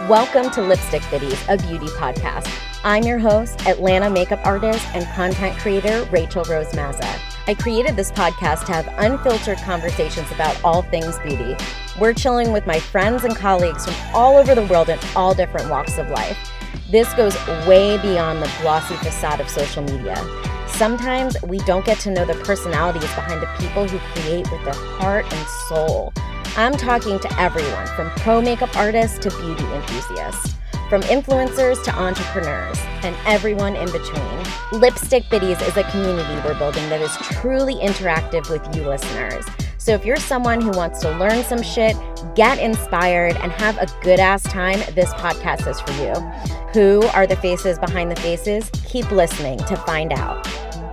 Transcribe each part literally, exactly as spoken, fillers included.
Welcome to Lipstick Biddies, a beauty podcast. I'm your host, Atlanta makeup artist and content creator, Rachel Rose Mazza. I created this podcast to have unfiltered conversations about all things beauty. We're chilling with my friends and colleagues from all over the world in all different walks of life. This goes way beyond the glossy facade of social media. Sometimes we don't get to know the personalities behind the people who create with their heart and soul. I'm talking to everyone from pro makeup artists to beauty enthusiasts, from influencers to entrepreneurs, and everyone in between. Lipstick Biddies is a community we're building that is truly interactive with you listeners. So if you're someone who wants to learn some shit, get inspired, and have a good-ass time, this podcast is for you. Who are the faces behind the faces? Keep listening to find out.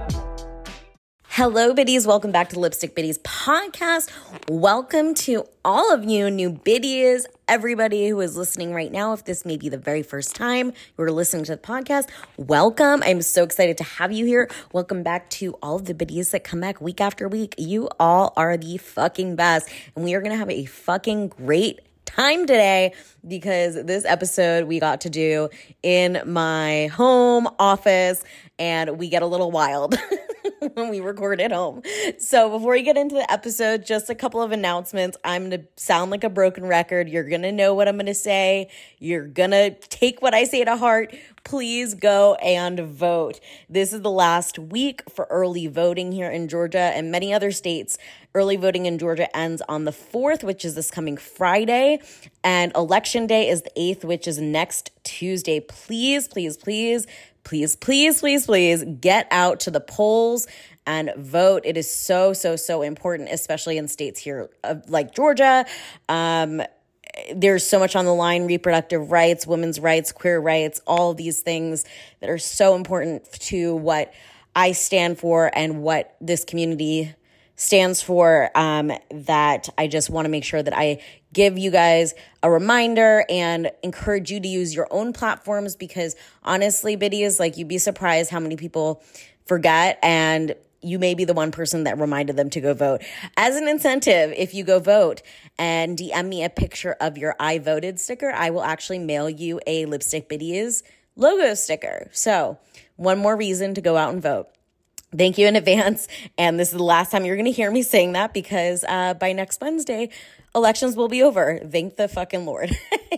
Hello, biddies. Welcome back to Lipstick Biddies podcast. Welcome to all of you new biddies, everybody who is listening right now. If this may be the very first time you're listening to the podcast, welcome. I'm so excited to have you here. Welcome back to all of the biddies that come back week after week. You all are the fucking best, and we are going to have a fucking great time today because this episode we got to do in my home office, and we get a little wild when we record at home. So before we get into the episode, just a couple of announcements. I'm going to sound like a broken record. You're going to know what I'm going to say. You're going to take what I say to heart. Please go and vote. This is the last week for early voting here in Georgia and many other states. Early voting in Georgia ends on the fourth, which is this coming Friday. And election day is the eighth, which is next Tuesday. Please, please, please, please, please, please, please get out to the polls and vote. It is so, so, so important, especially in states here uh, like Georgia. Um, there's so much on the line: reproductive rights, women's rights, queer rights, all of these things that are so important to what I stand for and what this community stands for, um, that I just want to make sure that I give you guys a reminder and encourage you to use your own platforms, because honestly, biddies, like, you'd be surprised how many people forget, and you may be the one person that reminded them to go vote. As an incentive, if you go vote and D M me a picture of your I voted sticker, I will actually mail you a Lipstick Biddies logo sticker. So one more reason to go out and vote. Thank you in advance. And this is the last time you're going to hear me saying that, because uh, by next Wednesday, elections will be over. Thank the fucking Lord.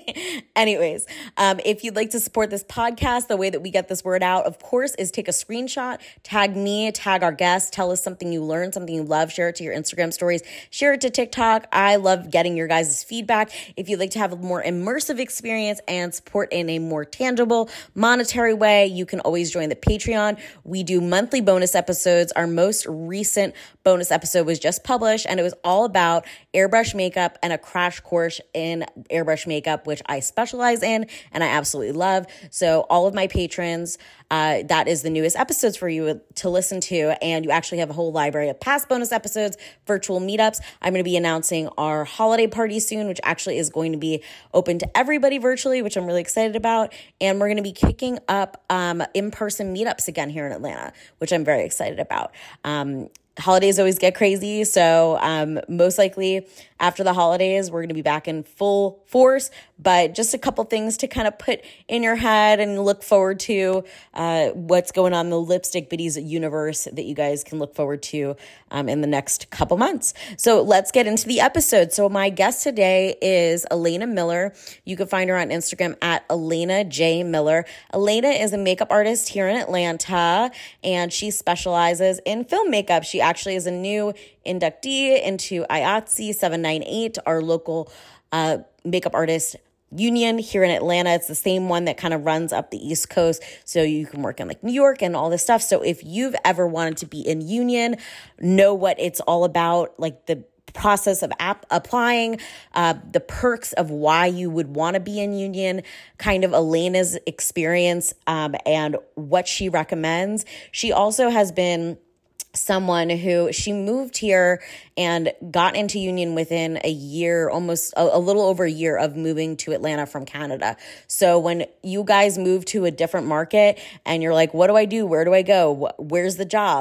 Anyways, um, if you'd like to support this podcast, the way that we get this word out, of course, is take a screenshot, tag me, tag our guests, tell us something you learned, something you love, share it to your Instagram stories, share it to TikTok. I love getting your guys' feedback. If you'd like to have a more immersive experience and support in a more tangible, monetary way, you can always join the Patreon. We do monthly bonus episodes. Our most recent bonus episode was just published, and it was all about airbrush makeup and a crash course in airbrush makeup, which I specialize in and I absolutely love. So all of my patrons, uh, that is the newest episodes for you to listen to. And you actually have a whole library of past bonus episodes, virtual meetups. I'm going to be announcing our holiday party soon, which actually is going to be open to everybody virtually, which I'm really excited about. And we're going to be kicking up um, in-person meetups again here in Atlanta, which I'm very excited about. Um, Holidays always get crazy, so um, most likely after the holidays, we're going to be back in full force, but just a couple things to kind of put in your head and look forward to uh, what's going on in the Lipstick Biddies universe that you guys can look forward to um, in the next couple months. So let's get into the episode. So my guest today is Elena Miller. You can find her on Instagram at Elena J. Miller. Elena is a makeup artist here in Atlanta, and she specializes in film makeup. She actually is a new inductee into I A T S E seven ninety-eight, our local uh, makeup artist union here in Atlanta. It's the same one that kind of runs up the East Coast, so you can work in like New York and all this stuff. So if you've ever wanted to be in union, know what it's all about, like the process of app applying, uh, the perks of why you would want to be in union, kind of Elena's experience um, and what she recommends. She also has been someone who she moved here and got into union within a year, almost a, a little over a year of moving to Atlanta from Canada. So when you guys move to a different market and you're like, what do I do? Where do I go? Where's the jobs?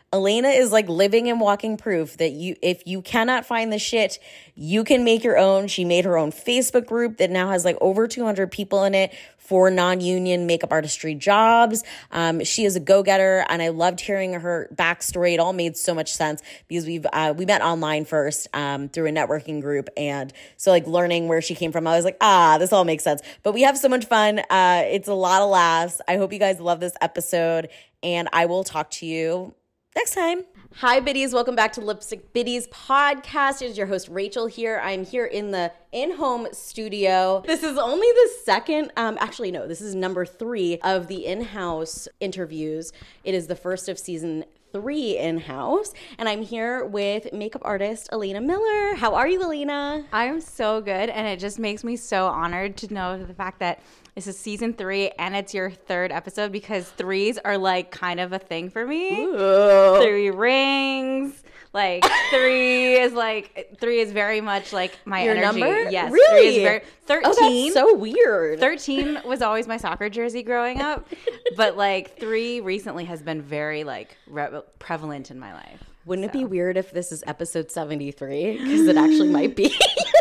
Elena is like living and walking proof that you, if you cannot find the shit, you can make your own. She made her own Facebook group that now has like over two hundred people in it for non-union makeup artistry jobs. Um, she is a go-getter, and I loved hearing her backstory. It all made so much sense because we've uh, we met online first um, through a networking group, and so like learning where she came from, I was like, ah, this all makes sense. But we have so much fun. Uh, it's a lot of laughs. I hope you guys love this episode, and I will talk to you next time. Hi, biddies. Welcome back to Lipstick Biddies podcast. It is your host, Rachel, here. I'm here in the in-home studio. This is only the second, um, actually, no, this is number three of the in-house interviews. It is the first of season three in-house, and I'm here with makeup artist Elena Miller. How are you, Elena? I'm so good, and it just makes me so honored to know the fact that this is season three and it's your third episode, because threes are like kind of a thing for me. Ooh. Three rings, like three is like three is very much like my Your energy. number? Yes, Really? three is very thirteen. Oh, that's so weird. Thirteen was always my soccer jersey growing up, but like three recently has been very like re- prevalent in my life. Wouldn't so. it be weird if this is episode seventy-three? Because it actually might be.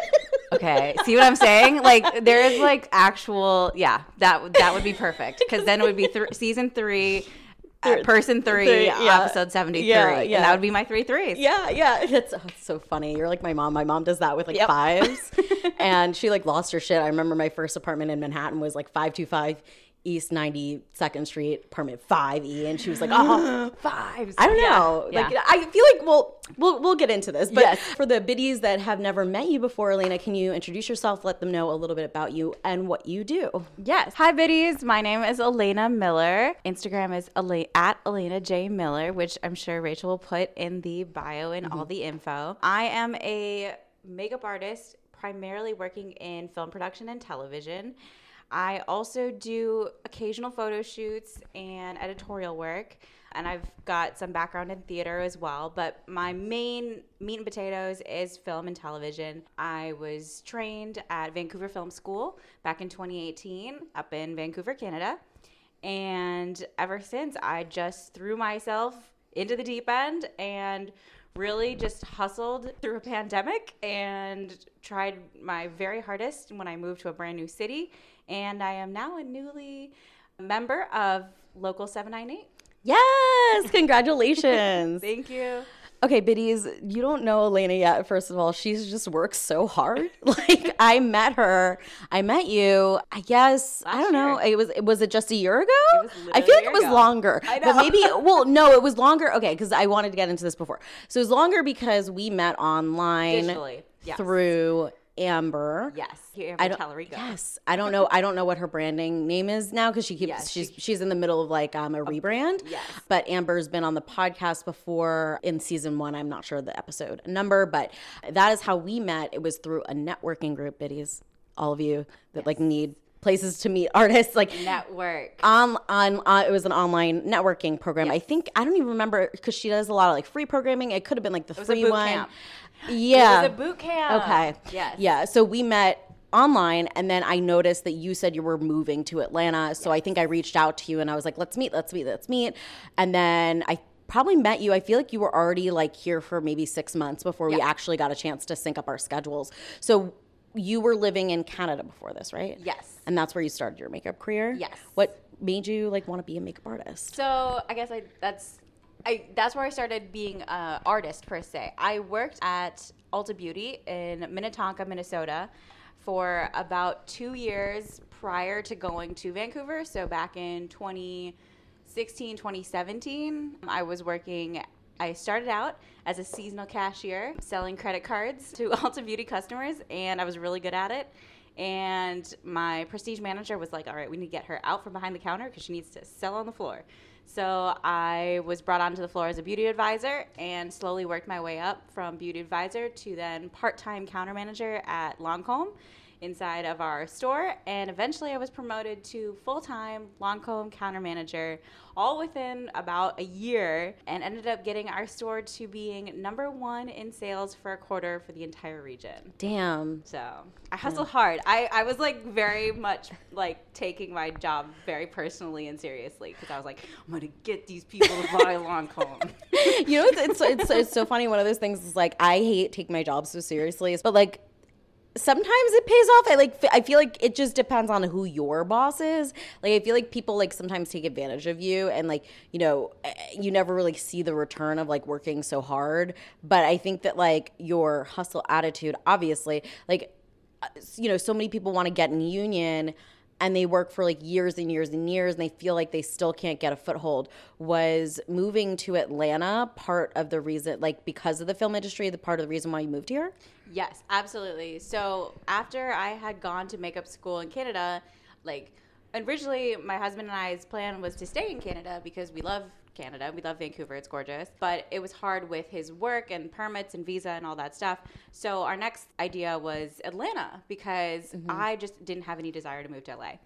Okay, see what I'm saying? Like there is like actual, yeah, that that would be perfect, because then it would be th- season three, uh, person three, three, yeah. episode seventy-three, Yeah, yeah. and that would be my three threes. Yeah, yeah. It's, oh, it's so funny. You're like my mom. My mom does that with like Yep. fives. And she like lost her shit. I remember my first apartment in Manhattan was like five two five East ninety-second Street, apartment five E. And she was like, oh, Fives. I don't Yeah. know. Yeah. Like I feel like we'll we'll we'll get into this. But Yes. for the biddies that have never met you before, Elena, can you introduce yourself, let them know a little bit about you and what you do? Yes. Hi, biddies. My name is Elena Miller. Instagram is Ele- at Elena J. Miller, which I'm sure Rachel will put in the bio and all the info. I am a makeup artist, primarily working in film production and television. I also do occasional photo shoots and editorial work, and I've got some background in theater as well, but my main meat and potatoes is film and television. I was trained at Vancouver Film School back in twenty eighteen up in Vancouver, Canada, and ever since I just threw myself into the deep end and really just hustled through a pandemic and tried my very hardest when I moved to a brand new city. And I am now a newly member of Local seven ninety-eight. Yes, congratulations. Thank you. Okay, biddies, you don't know Elena yet. First of all, she's just worked so hard. Like I met her, I met you. I guess Last I don't know. year. It was was it just a year ago? It was I literally feel a like year it was ago. longer. I But know. maybe well, no, it was longer. Okay, because I wanted to get into this before. So it was longer because we met online Digitally, yes. through Amber. Yes. Here I in don't. Tellerico. Yes, I don't know. I don't know what her branding name is now because she keeps. Yes, she's she- she's in the middle of like um, a rebrand. yes. But Amber's been on the podcast before in season one. I'm not sure the episode number, but that is how we met. It was through a networking group, biddies. All of you that like need places to meet artists, like Network. on on uh, it was an online networking program. Yes. I think I don't even remember because she does a lot of like free programming. It could have been like the was a free boot one. camp. Yeah. It was a boot camp. Okay. Yes. Yeah. So we met online, and then I noticed that you said you were moving to Atlanta. So I think I reached out to you and I was like, let's meet, let's meet, let's meet. And then I probably met you. I feel like you were already like here for maybe six months before we Yeah. actually got a chance to sync up our schedules. So you were living in Canada before this, right? Yes. And that's where you started your makeup career? Yes. What made you like want to be a makeup artist? So I guess I that's I that's where I started being an artist per se. I worked at Ulta Beauty in Minnetonka, Minnesota for about two years prior to going to Vancouver. So back in twenty sixteen, twenty seventeen, I was working I started out as a seasonal cashier selling credit cards to Ulta Beauty customers, and I was really good at it. And my prestige manager was like, all right, we need to get her out from behind the counter because she needs to sell on the floor. So I was brought onto the floor as a beauty advisor and slowly worked my way up from beauty advisor to then part-time counter manager at Lancome inside of our store. And eventually I was promoted to full-time Lancome counter manager, all within about a year, and ended up getting our store to being number one in sales for a quarter for the entire region. Damn. So I hustled hard. I, I was like very much like taking my job very personally and seriously, because I was like, I'm going to get these people to buy Lancome. You know, it's, it's, it's, it's so funny. One of those things is like, I hate taking my job so seriously, but like, sometimes it pays off. I like. I feel like it just depends on who your boss is. Like, I feel like people like sometimes take advantage of you, and like, you know, you never really see the return of like working so hard. But I think that like your hustle attitude, obviously, like, you know, so many people want to get in union, and they work for like years and years and years, and they feel like they still can't get a foothold. Was moving to Atlanta part of the reason, like because of the film industry, the part of the reason why you moved here? Yes, absolutely. So after I had gone to makeup school in Canada, like originally my husband and I's plan was to stay in Canada because we love Canada. We love Vancouver. It's gorgeous. But it was hard with his work and permits and visa and all that stuff. So our next idea was Atlanta, because mm-hmm. I just didn't have any desire to move to L A.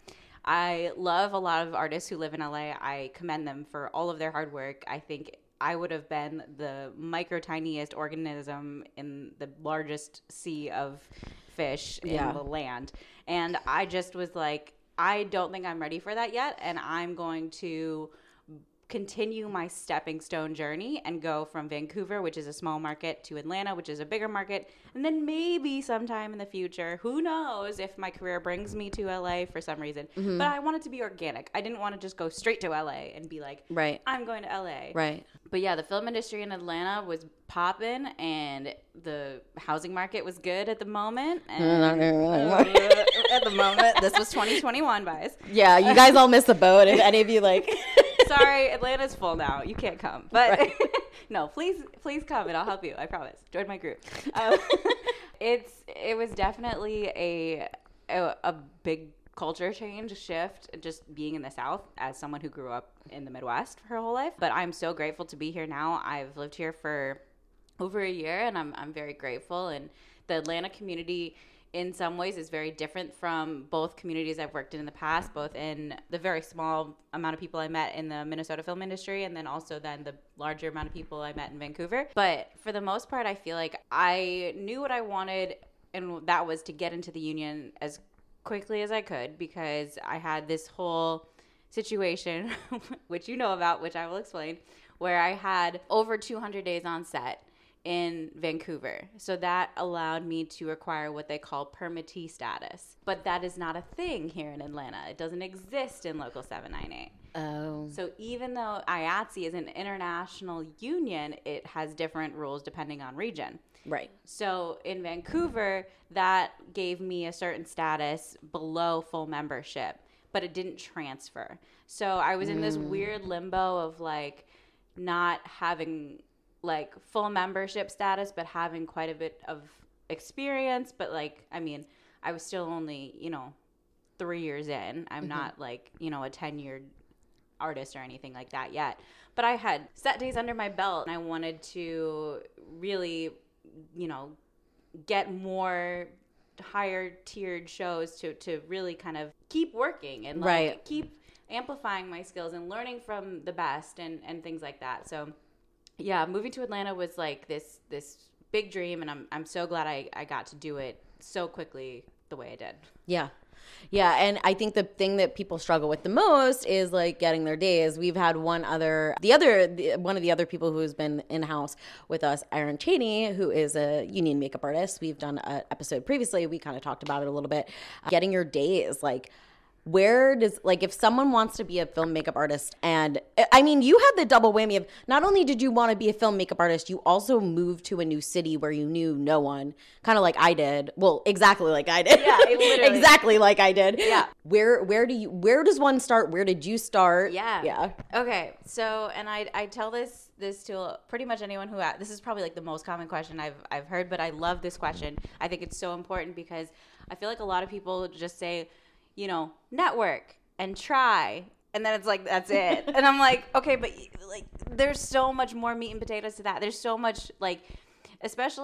I love a lot of artists who live in L A. I commend them for all of their hard work. I think I would have been the micro tiniest organism in the largest sea of fish in yeah. the land. And I just was like, I don't think I'm ready for that yet. And I'm going to continue my stepping stone journey and go from Vancouver, which is a small market, to Atlanta, which is a bigger market. And then maybe sometime in the future, who knows if my career brings me to L A for some reason. Mm-hmm. But I wanted to be organic. I didn't want to just go straight to L A and be like, right, I'm going to L A. Right. But yeah, the film industry in Atlanta was popping, and the housing market was good at the moment. And uh, at the moment, this was twenty twenty-one, guys. Yeah, you guys all missed the boat. If any of you like... Sorry, Atlanta's full now. You can't come. But right. No, please, please come and I'll help you. I promise. Join my group. Um, it's it was definitely a, a a big culture change, shift, just being in the South as someone who grew up in the Midwest for her whole life. But I'm so grateful to be here now. I've lived here for over a year, and I'm I'm very grateful. And the Atlanta community, in some ways, is very different from both communities I've worked in in the past, both in the very small amount of people I met in the Minnesota film industry, and then also then the larger amount of people I met in Vancouver. But for the most part, I feel like I knew what I wanted, and that was to get into the union as quickly as I could, because I had this whole situation, which you know about, which I will explain, where I had over two hundred days on set in Vancouver. So that allowed me to acquire what they call permittee status. But that is not a thing here in Atlanta. It doesn't exist in Local seven ninety-eight. Oh. So even though I A T S E is an international union, it has different rules depending on region. Right. So in Vancouver, that gave me a certain status below full membership, but it didn't transfer. So I was in this mm. weird limbo of like not having like full membership status, but having quite a bit of experience. But like, I mean, I was still only, you know, three years in. I'm mm-hmm. not like, you know, a ten-year artist or anything like that yet. But I had set days under my belt, and I wanted to really, you know, get more higher tiered shows to, to really kind of keep working and like right. keep amplifying my skills and learning from the best and, and things like that. So yeah, moving to Atlanta was like this this big dream, and I'm I'm so glad I, I got to do it so quickly the way I did. Yeah. Yeah, and I think the thing that people struggle with the most is like getting their days. We've had one other, the other, the, one of the other people who's been in-house with us, Erin Cheney, who is a union makeup artist. We've done an episode previously. We kind of talked about it a little bit. Getting your days, like, where does, like, if someone wants to be a film makeup artist, and I mean, you had the double whammy of not only did you want to be a film makeup artist, you also moved to a new city where you knew no one, kind of like I did. Well, exactly like I did. Yeah, literally. Exactly like I did. Yeah. Where, where do you, where does one start? Where did you start? Yeah. Yeah. Okay. So, and I, I tell this, this to pretty much anyone who, this is probably like the most common question I've, I've heard, but I love this question. I think it's so important because I feel like a lot of people just say, you know, network and try. And then it's like, that's it. And I'm like, okay, but like, there's so much more meat and potatoes to that. There's so much, like, especially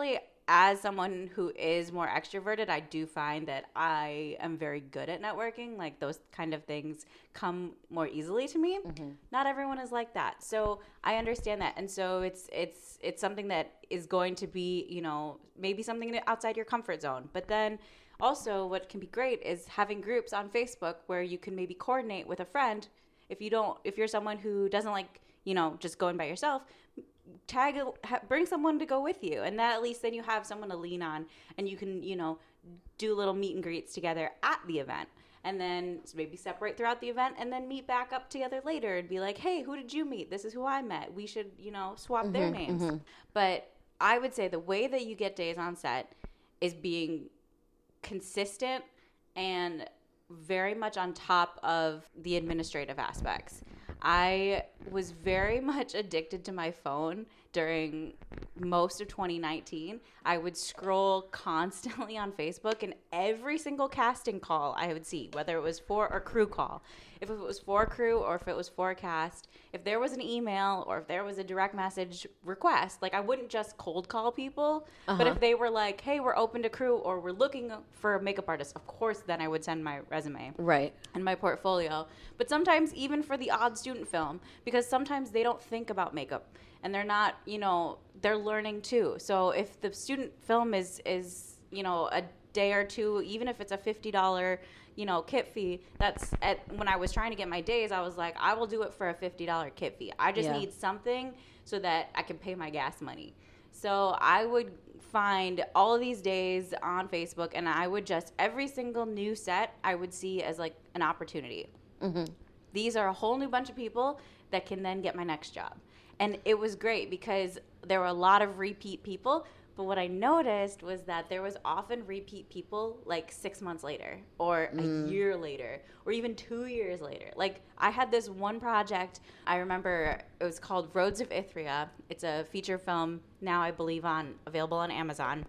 as someone who is more extroverted, I do find that I am very good at networking. Like those kind of things come more easily to me. Mm-hmm. Not everyone is like that. So I understand that. And so it's it's it's something that is going to be, you know, maybe something outside your comfort zone. But then also what can be great is having groups on Facebook where you can maybe coordinate with a friend. If you don't, if you're someone who doesn't like, you know, just going by yourself, tag, bring someone to go with you. And that at least then you have someone to lean on and you can, you know, do little meet and greets together at the event. And then maybe separate throughout the event and then meet back up together later and be like, hey, who did you meet? This is who I met. We should, you know, swap mm-hmm, their names. Mm-hmm. But I would say the way that you get days on set is being consistent and very much on top of the administrative aspects. I was very much addicted to my phone during most of twenty nineteen. I would scroll constantly on Facebook, and every single casting call I would see, whether it was for a crew call, if it was for a crew or if it was for a cast, if there was an email or if there was a direct message request, like I wouldn't just cold call people, uh-huh. but if they were like, hey, we're open to crew or we're looking for a makeup artist, of course, then I would send my resume. Right. And my portfolio. But sometimes even for the odd student film, because sometimes they don't think about makeup and they're not, you know, they're learning too. So if the student film is, is you know, a day or two, even if it's a fifty dollars, you know, kit fee, that's at, when I was trying to get my days, I was like, I will do it for a fifty dollars kit fee. I just yeah. need something so that I can pay my gas money. So I would find all of these days on Facebook, and I would just, every single new set, I would see as like an opportunity. Mm-hmm. These are a whole new bunch of people that can then get my next job. And it was great because there were a lot of repeat people. But what I noticed was that there was often repeat people like six months later or mm. a year later or even two years later. Like I had this one project, I remember it was called Roads of Ithria. It's a feature film now, I believe, on available on Amazon.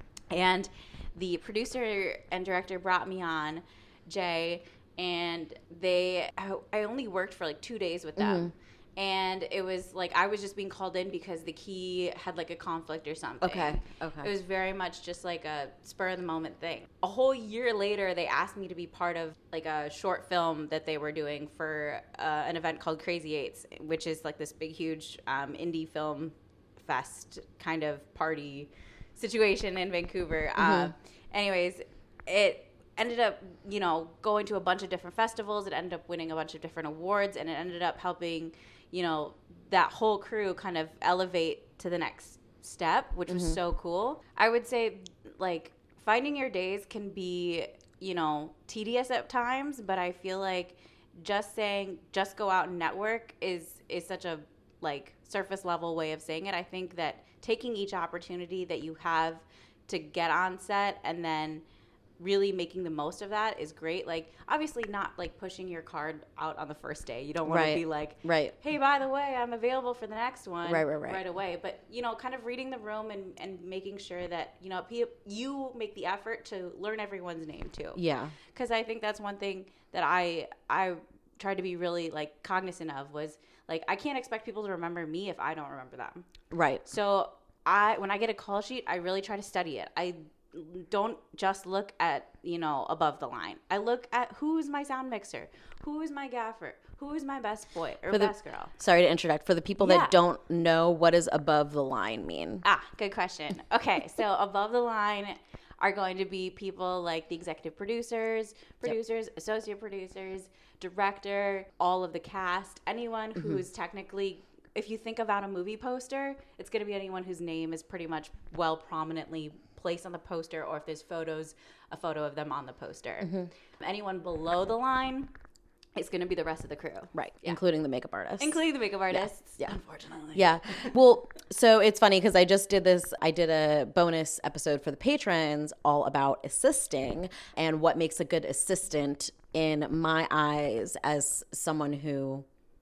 And the producer and director brought me on, Jay, and they, I, I only worked for like two days with them. Mm-hmm. And it was like I was just being called in because the key had like a conflict or something. Okay, okay. It was very much just like a spur of the moment thing. A whole year later, they asked me to be part of like a short film that they were doing for uh, an event called Crazy Eights, which is like this big, huge um, indie film fest kind of party situation in Vancouver. Mm-hmm. Uh, anyways, it ended up, you know, going to a bunch of different festivals. It ended up winning a bunch of different awards, and it ended up helping, you know, that whole crew kind of elevate to the next step, which was mm-hmm. so cool. I would say, like, finding your days can be, you know, tedious at times, but I feel like just saying, just go out and network is, is such a, like, surface level way of saying it. I think that taking each opportunity that you have to get on set and then really making the most of that is great. Like, obviously not like pushing your card out on the first day. You don't want right. to be like, right. hey, by the way, I'm available for the next one right, right, right. right away. But, you know, kind of reading the room and, and making sure that, you know, you make the effort to learn everyone's name too. Yeah. Because I think that's one thing that I I tried to be really like cognizant of was like, I can't expect people to remember me if I don't remember them. Right. So I when I get a call sheet, I really try to study it. I don't just look at, you know, above the line. I look at who's my sound mixer, who is my gaffer, who is my best boy or for the, best girl. Sorry to interject. For the people yeah. that don't know, what does above the line mean? Ah, good question. Okay, so above the line are going to be people like the executive producers, producers, yep. associate producers, director, all of the cast, anyone mm-hmm. who's technically, if you think about a movie poster, it's going to be anyone whose name is pretty much well prominently placed on the poster, or if there's photos, a photo of them on the poster. Mm-hmm. Anyone below the line, it's going to be the rest of the crew. Right, yeah. including the makeup artists. Including the makeup artists, yeah. yeah. Unfortunately. Yeah. Well, so it's funny because I just did this, I did a bonus episode for the patrons all about assisting and what makes a good assistant in my eyes as someone who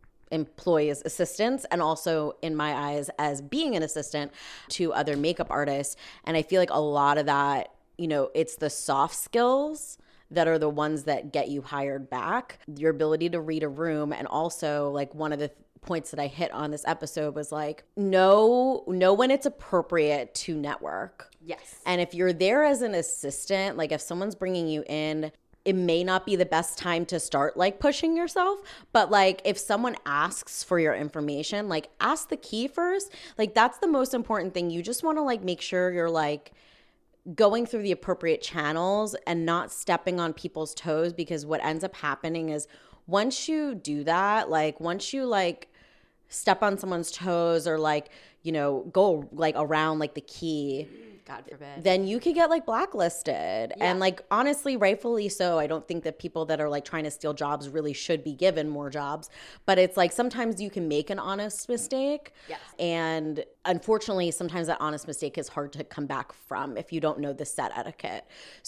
employs assistants, and also in my eyes as being an assistant to other makeup artists. And I feel like a lot of that, you know, it's the soft skills that are the ones that get you hired back. Your ability to read a room, and also like one of the th- points that I hit on this episode was like, know, know when it's appropriate to network. Yes. And if you're there as an assistant, like if someone's bringing you in, it may not be the best time to start like pushing yourself, but like if someone asks for your information, like ask the key first. Like that's the most important thing. You just want to like make sure you're like going through the appropriate channels and not stepping on people's toes, because what ends up happening is once you do that, like once you like step on someone's toes or like, you know, go like around like the key, God forbid, then you could get like blacklisted. Yeah. And like honestly, rightfully so. I don't think that people that are like trying to steal jobs really should be given more jobs, but it's like sometimes you can make an honest mistake. Yes. And unfortunately, sometimes that honest mistake is hard to come back from if you don't know the set etiquette.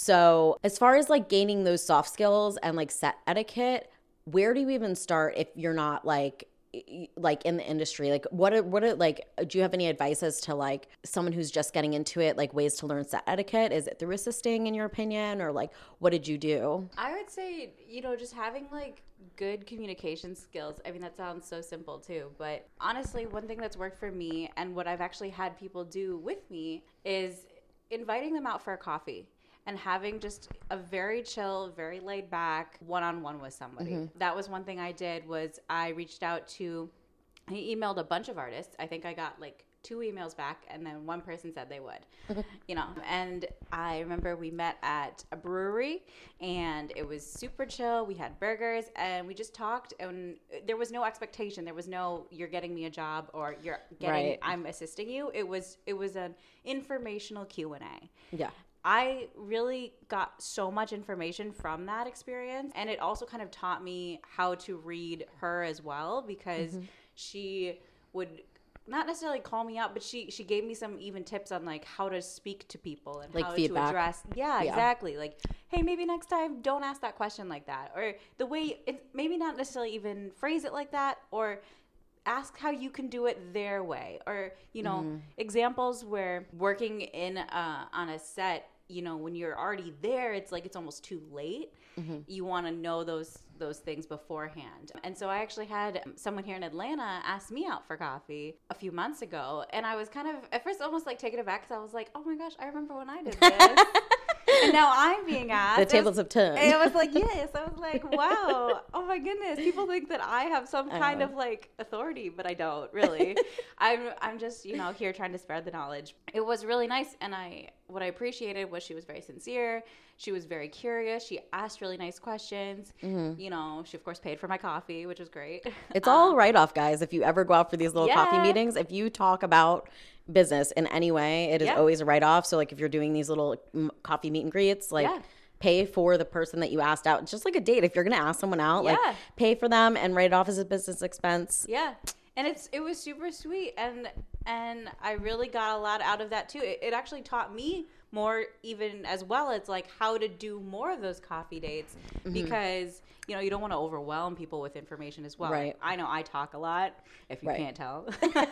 So as far as like gaining those soft skills and like set etiquette, where do you even start if you're not like like in the industry? Like what are, what are like, do you have any advice as to like someone who's just getting into it, like ways to learn set etiquette? Is it through assisting in your opinion, or like what did you do? I would say, you know, just having like good communication skills. I mean, that sounds so simple too, but honestly, one thing that's worked for me and what I've actually had people do with me is inviting them out for a coffee and having just a very chill, very laid back one-on-one with somebody. Mm-hmm. That was one thing I did. Was I reached out to, I emailed a bunch of artists. I think I got like two emails back, and then one person said they would, you know. And I remember we met at a brewery, and it was super chill. We had burgers, and we just talked, and there was no expectation. There was no, you're getting me a job, or you're getting, right. I'm assisting you. It was, it was an informational Q and A. Yeah. I really got so much information from that experience, and it also kind of taught me how to read her as well, because mm-hmm. she would not necessarily call me out, but she she gave me some even tips on like how to speak to people and like how feedback. to address yeah, yeah exactly like, hey, maybe next time don't ask that question like that, or the way it's maybe not necessarily even phrase it like that, or ask how you can do it their way, or you know mm. examples where working in uh, on a set, you know, when you're already there, it's like it's almost too late. Mm-hmm. You want to know those those things beforehand. And so I actually had someone here in Atlanta ask me out for coffee a few months ago, and I was kind of at first almost like taken aback, because I was like, oh my gosh, I remember when I did this. And now I'm being asked. The tables have turned. And I was like, yes. I was like, wow. Oh my goodness. People think that I have some kind of like authority, but I don't really. I'm I'm just, you know, here trying to spread the knowledge. It was really nice, and I what I appreciated was she was very sincere. She was very curious. She asked really nice questions. Mm-hmm. You know, she of course paid for my coffee, which was great. It's all um, write off, guys. If you ever go out for these little yeah. coffee meetings, if you talk about business in any way, it is yeah. always a write off. So like if you're doing these little coffee meet and greets, like yeah. pay for the person that you asked out. It's just like a date. If you're going to ask someone out, yeah. like pay for them and write it off as a business expense. Yeah. And it's it was super sweet, and and I really got a lot out of that too. It, it actually taught me more, even as well as like how to do more of those coffee dates, mm-hmm. because you know you don't want to overwhelm people with information as well. Right. I know I talk a lot, if you right. can't tell.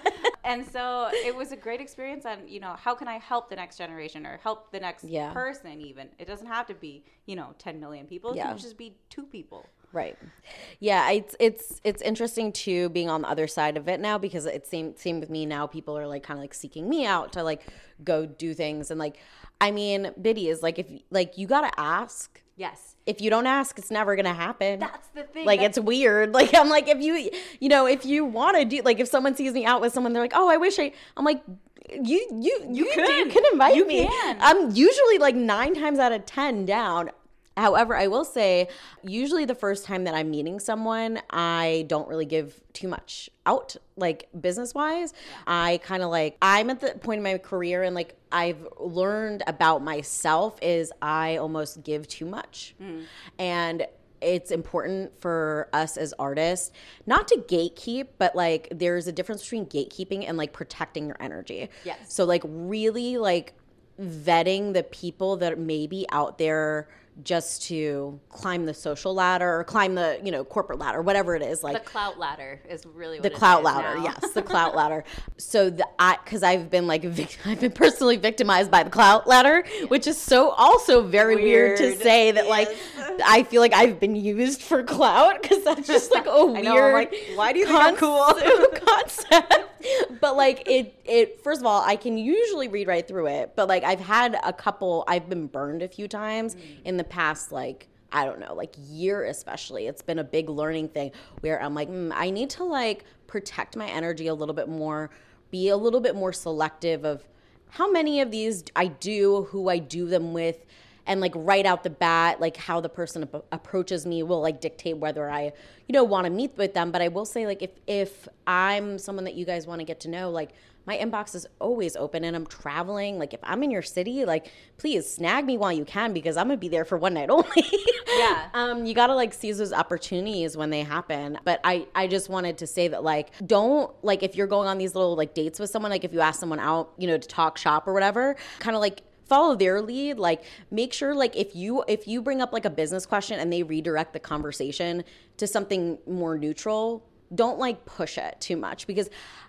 And so it was a great experience on, you know, how can I help the next generation or help the next yeah. person even. It doesn't have to be, you know, ten million people. It yeah. can just be two people. Right. Yeah, it's it's it's interesting too being on the other side of it now, because it's same same with me now. People are like kind of like seeking me out to like go do things, and like I mean, Biddy is like if like you gotta ask. Yes. If you don't ask, it's never gonna happen. That's the thing. Like That's- it's weird. Like I'm like if you you know if you want to do like if someone sees me out with someone, they're like, oh, I wish I. I'm like. You you you, you can do, you can invite you me. Can. I'm usually like nine times out of ten down. However, I will say, usually the first time that I'm meeting someone, I don't really give too much out, like business-wise. Yeah. I kind of like, I'm at the point in my career and like I've learned about myself is I almost give too much. Mm. And it's important for us as artists not to gatekeep, but like there's a difference between gatekeeping and like protecting your energy. Yes. So like really like vetting the people that may be out there just to climb the social ladder or climb the, you know, corporate ladder, whatever it is. Like the clout ladder is really what the it clout is ladder. now. Yes, the clout ladder. So the I because I've been like vic- I've been personally victimized by the clout ladder, yeah. which is so also very weird, weird to say that yes. like I feel like I've been used for clout because that's just like a I weird. know, I'm like, why do you think I'm cool? concept. But like it, it. First of all, I can usually read right through it. But like I've had a couple. I've been burned a few times mm. in the past. Like I don't know, like year especially. It's been a big learning thing where I'm like, mm, I need to like protect my energy a little bit more, be a little bit more selective of how many of these I do, who I do them with. And like right out the bat, like how the person ap- approaches me will like dictate whether I, you know, want to meet with them. But I will say like if if I'm someone that you guys want to get to know, like my inbox is always open and I'm traveling. Like if I'm in your city, like please snag me while you can because I'm gonna be there for one night only. Yeah. um, you gotta like seize those opportunities when they happen. But I I just wanted to say that like don't like if you're going on these little like dates with someone, like if you ask someone out, you know, to talk shop or whatever, kind of like follow their lead. Like make sure like if you if you bring up like a business question and they redirect the conversation to something more neutral, don't like push it too much because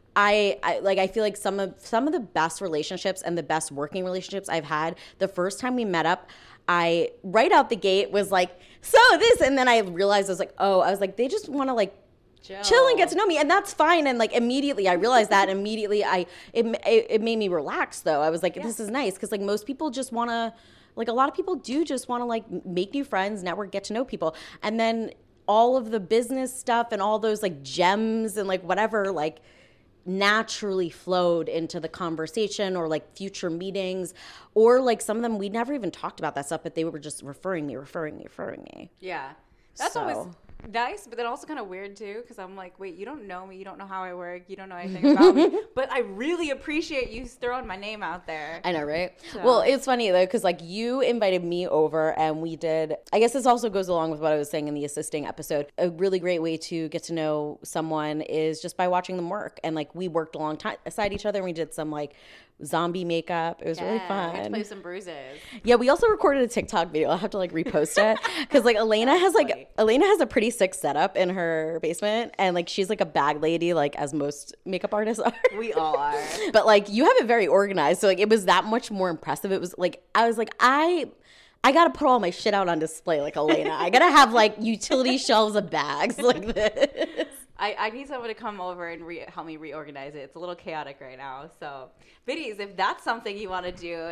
I, I like I feel like some of some of the best relationships and the best working relationships I've had, the first time we met up, I right out the gate was like, so this, and then I realized I was like, oh, I was like, they just want to like Chill. chill and get to know me, and that's fine. And like immediately I realized that and immediately I it, it it made me relax though. I was like, yeah. this is nice because like most people just want to like a lot of people do just want to like make new friends, network, get to know people, and then all of the business stuff and all those like gems and like whatever like naturally flowed into the conversation or like future meetings or like some of them we never even talked about that stuff, but they were just referring me, referring me, referring me. Yeah, that's so. always nice, but then also kind of weird too because I'm like, wait, you don't know me, you don't know how I work, you don't know anything about me, but I really appreciate you throwing my name out there. I know, right? So. Well, it's funny though because like you invited me over and we did, I guess this also goes along with what I was saying in the assisting episode, a really great way to get to know someone is just by watching them work. And like we worked alongside each other and we did some like zombie makeup. It was yeah, really fun. I got to play some bruises. Yeah, we also recorded a TikTok video. I'll have to like repost it because like Elena has like funny. Elena has a pretty sick setup in her basement, and like she's like a bag lady, like as most makeup artists are. We all are. But like you have it very organized, so like it was that much more impressive. It was like I was like I. I gotta put all my shit out on display like Elena. I gotta have like utility shelves of bags like this. I, I need someone to come over and re- help me reorganize it. It's a little chaotic right now. So, biddies, if that's something you want to do,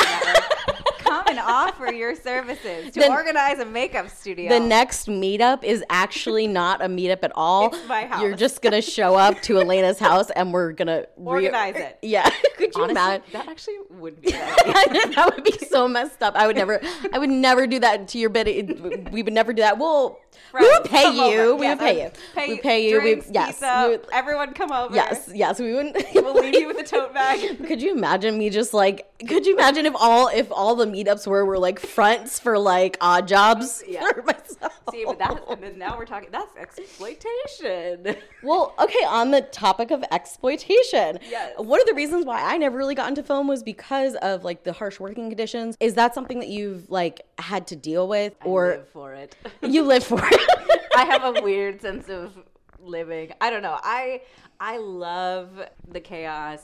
come and offer your services to the, organize a makeup studio. The next meetup is actually not a meetup at all. It's my house. You're just gonna show up to Elena's house and we're gonna organize re- it. Yeah. Could you Honestly, imagine? That actually would be that. That would be so messed up. I would never. I would never do that to your biddy. We would never do that. Well. Right. We would pay come you. Over. We yes, would pay you. Pay we pay you. Drinks, we, yes. Pizza, we would, everyone come over. Yes. Yes. We wouldn't. We'll leave you with a tote bag. Could you imagine me just like? Could you imagine if all if all the meetups were were like fronts for like odd jobs yeah. for myself? See, but that's and then now we're talking. That's exploitation. Well, okay. On the topic of exploitation, yes. One of the reasons why I never really got into film was because of like the harsh working conditions. Is that something that you've like had to deal with, or I live for it? You live for it. I have a weird sense of living. I don't know. I I love the chaos,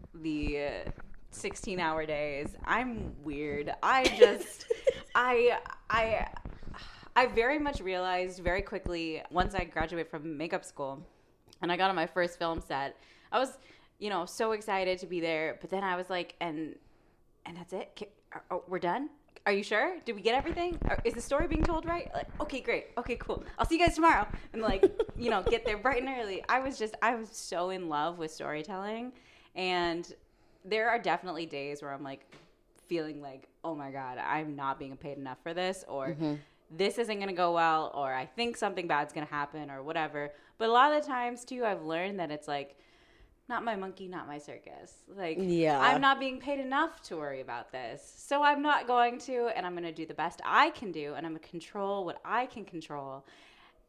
the sixteen hour days. I'm weird. I just I I I very much realized very quickly once I graduated from makeup school and I got on my first film set. I was, you know, so excited to be there, but then I was like, and and that's it? Oh, we're done? Are you sure? Did we get everything? Is the story being told right? Like, okay, great. Okay, cool. I'll see you guys tomorrow. And like, you know, get there bright and early. I was just, I was so in love with storytelling. And there are definitely days where I'm like feeling like, oh my God, I'm not being paid enough for this, or mm-hmm. this isn't going to go well, or I think something bad's going to happen, or whatever. But a lot of the times too, I've learned that it's like, not my monkey, not my circus. Like, yeah. I'm not being paid enough to worry about this. So I'm not going to, and I'm going to do the best I can do, and I'm going to control what I can control.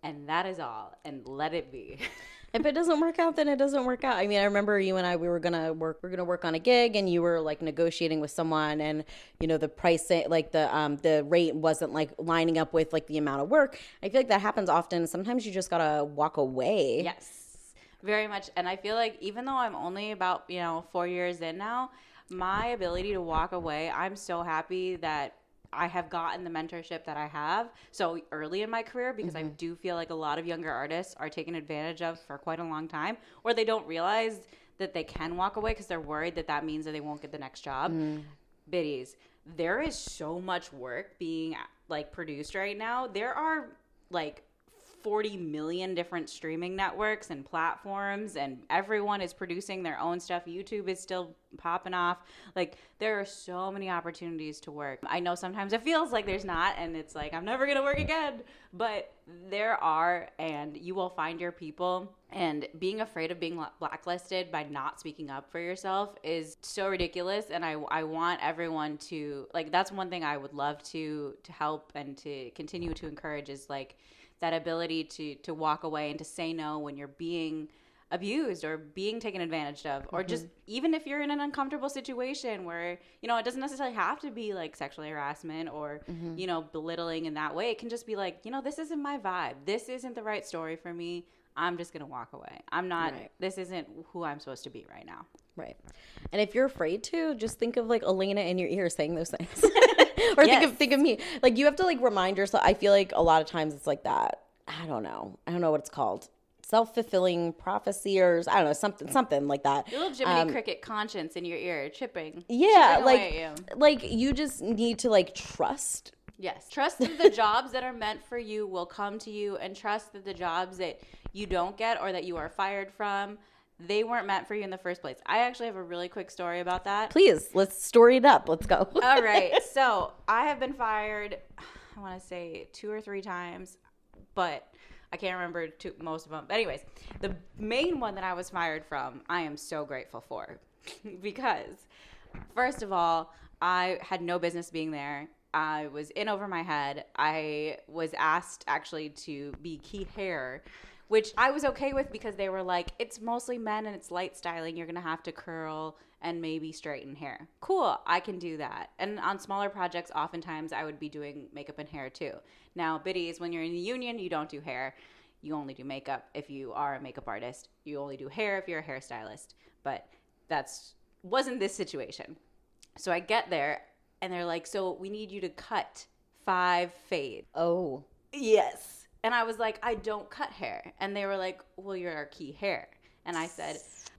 and that is all, and let it be. If it doesn't work out, then it doesn't work out. I mean, I remember you and I, we were gonna work, we are gonna work on a gig, and you were like negotiating with someone, and you know the price, like the um the rate wasn't like lining up with like the amount of work. I feel like that happens often. Sometimes you just gotta walk away. Yes, very much. And I feel like even though I'm only about you know four years in now, my ability to walk away, I'm so happy that I have gotten the mentorship that I have so early in my career, because mm-hmm. I do feel like a lot of younger artists are taken advantage of for quite a long time, or they don't realize that they can walk away because they're worried that that means that they won't get the next job. Mm. Biddies, there is so much work being like produced right now. There are like forty million different streaming networks and platforms, and everyone is producing their own stuff. YouTube is still popping off. Like, there are so many opportunities to work. I know sometimes it feels like there's not, and it's like, I'm never gonna work again, but there are, and you will find your people. And being afraid of being blacklisted by not speaking up for yourself is so ridiculous. And I, I want everyone to, like, that's one thing I would love to to help and to continue to encourage, is like that ability to to walk away and to say no when you're being abused or being taken advantage of, or mm-hmm. just even if you're in an uncomfortable situation where, you know, it doesn't necessarily have to be like sexual harassment or, mm-hmm. you know, belittling in that way. It can just be like, you know, this isn't my vibe. This isn't the right story for me. I'm just going to walk away. I'm not, right. This isn't who I'm supposed to be right now. Right. And if you're afraid to, just think of like Elena in your ear saying those things. Or yes. think of think of me. Like, you have to like remind yourself. I feel like a lot of times it's like that. I don't know. I don't know what it's called. Self-fulfilling prophecy, or I don't know, something something like that. Your little Jiminy um, Cricket conscience in your ear, chipping. Yeah, chipping like you. like you just need to like trust. Yes, trust that the jobs that are meant for you will come to you, and trust that the jobs that you don't get or that you are fired from, they weren't meant for you in the first place. I actually have a really quick story about that. Please, let's story it up. Let's go. All right. So I have been fired, I want to say two or three times, but I can't remember two, most of them. But anyways, the main one that I was fired from, I am so grateful for. Because, first of all, I had no business being there. I was in over my head. I was asked actually to be key hair, which I was okay with because they were like, it's mostly men and it's light styling. You're going to have to curl and maybe straighten hair. Cool, I can do that. And on smaller projects, oftentimes I would be doing makeup and hair too. Now, biddies, when you're in the union, you don't do hair. You only do makeup if you are a makeup artist. You only do hair if you're a hairstylist. But that's wasn't this situation. So I get there and they're like, so we need you to cut five fade. Oh. Yes. And I was like, I don't cut hair. And they were like, well, you're our key hair. And I said,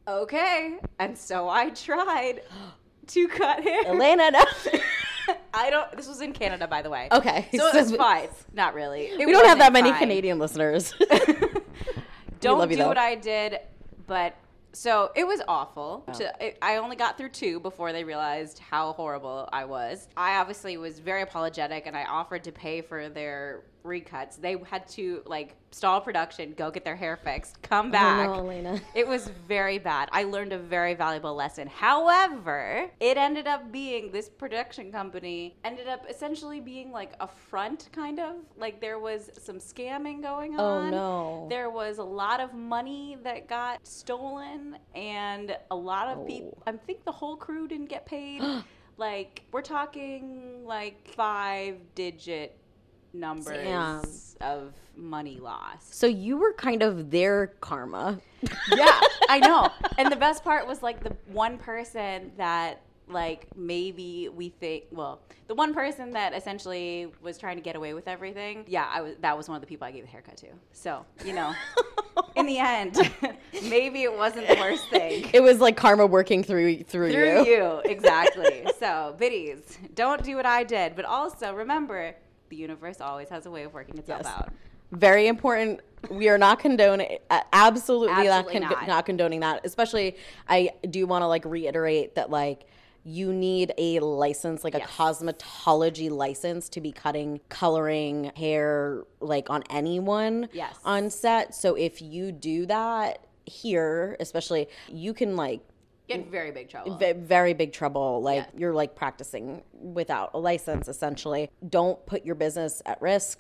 okay. And so I tried to cut hair. Elena, no. I don't, this was in Canada, by the way. Okay. So it was fine. Not really. It we don't have that many fine. Canadian listeners. Don't do though. What I did, but so it was awful. Oh. To, it, I only got through two before they realized how horrible I was. I obviously was very apologetic, and I offered to pay for their recuts. They had to like stall production, go get their hair fixed, come back. Oh, no, Elena. It was very bad. I learned a very valuable lesson. However, it ended up being, this production company ended up essentially being like a front, kind of. Like there was some scamming going on. Oh no. There was a lot of money that got stolen, and a lot of oh. people, I think the whole crew didn't get paid. Like, we're talking like five digit numbers Damn. Of money loss. So you were kind of their karma. Yeah, I know. And the best part was like the one person that like maybe we think, well, the one person that essentially was trying to get away with everything. Yeah, I was. That was one of the people I gave the haircut to. So, you know, in the end, maybe it wasn't the worst thing. It was like karma working through through, through you. Through you, exactly. So, biddies, don't do what I did, but also remember, the universe always has a way of working itself yes. out. Very important. We are not condoning, uh, absolutely, absolutely not, con- not. not condoning that. Especially, I do want to like reiterate that like you need a license, like yes. a cosmetology license to be cutting, coloring hair like on anyone yes. on set. So if you do that here, especially, you can like get in very big trouble. V- very big trouble. Like yeah. you're like practicing without a license, essentially. Don't put your business at risk.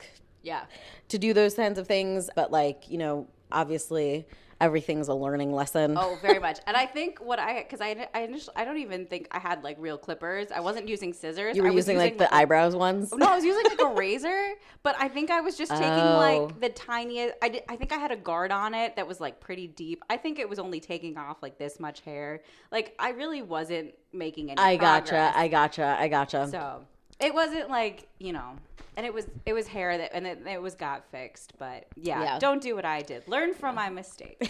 Yeah. to do those kinds of things. But like, you know, obviously everything's a learning lesson. Oh, very much. And I think what I, because I, I initially, I don't even think I had like real clippers. I wasn't using scissors. You were I was using, like the a, eyebrows ones? No, I was using like a razor, but I think I was just taking Oh. like the tiniest, I, did, I think I had a guard on it that was like pretty deep. I think it was only taking off like this much hair. Like I really wasn't making any I progress. gotcha. I gotcha. I gotcha. So it wasn't like, you know, and it was it was hair that and it, it was got fixed, but yeah, Yeah. don't do what I did. Learn from my mistakes.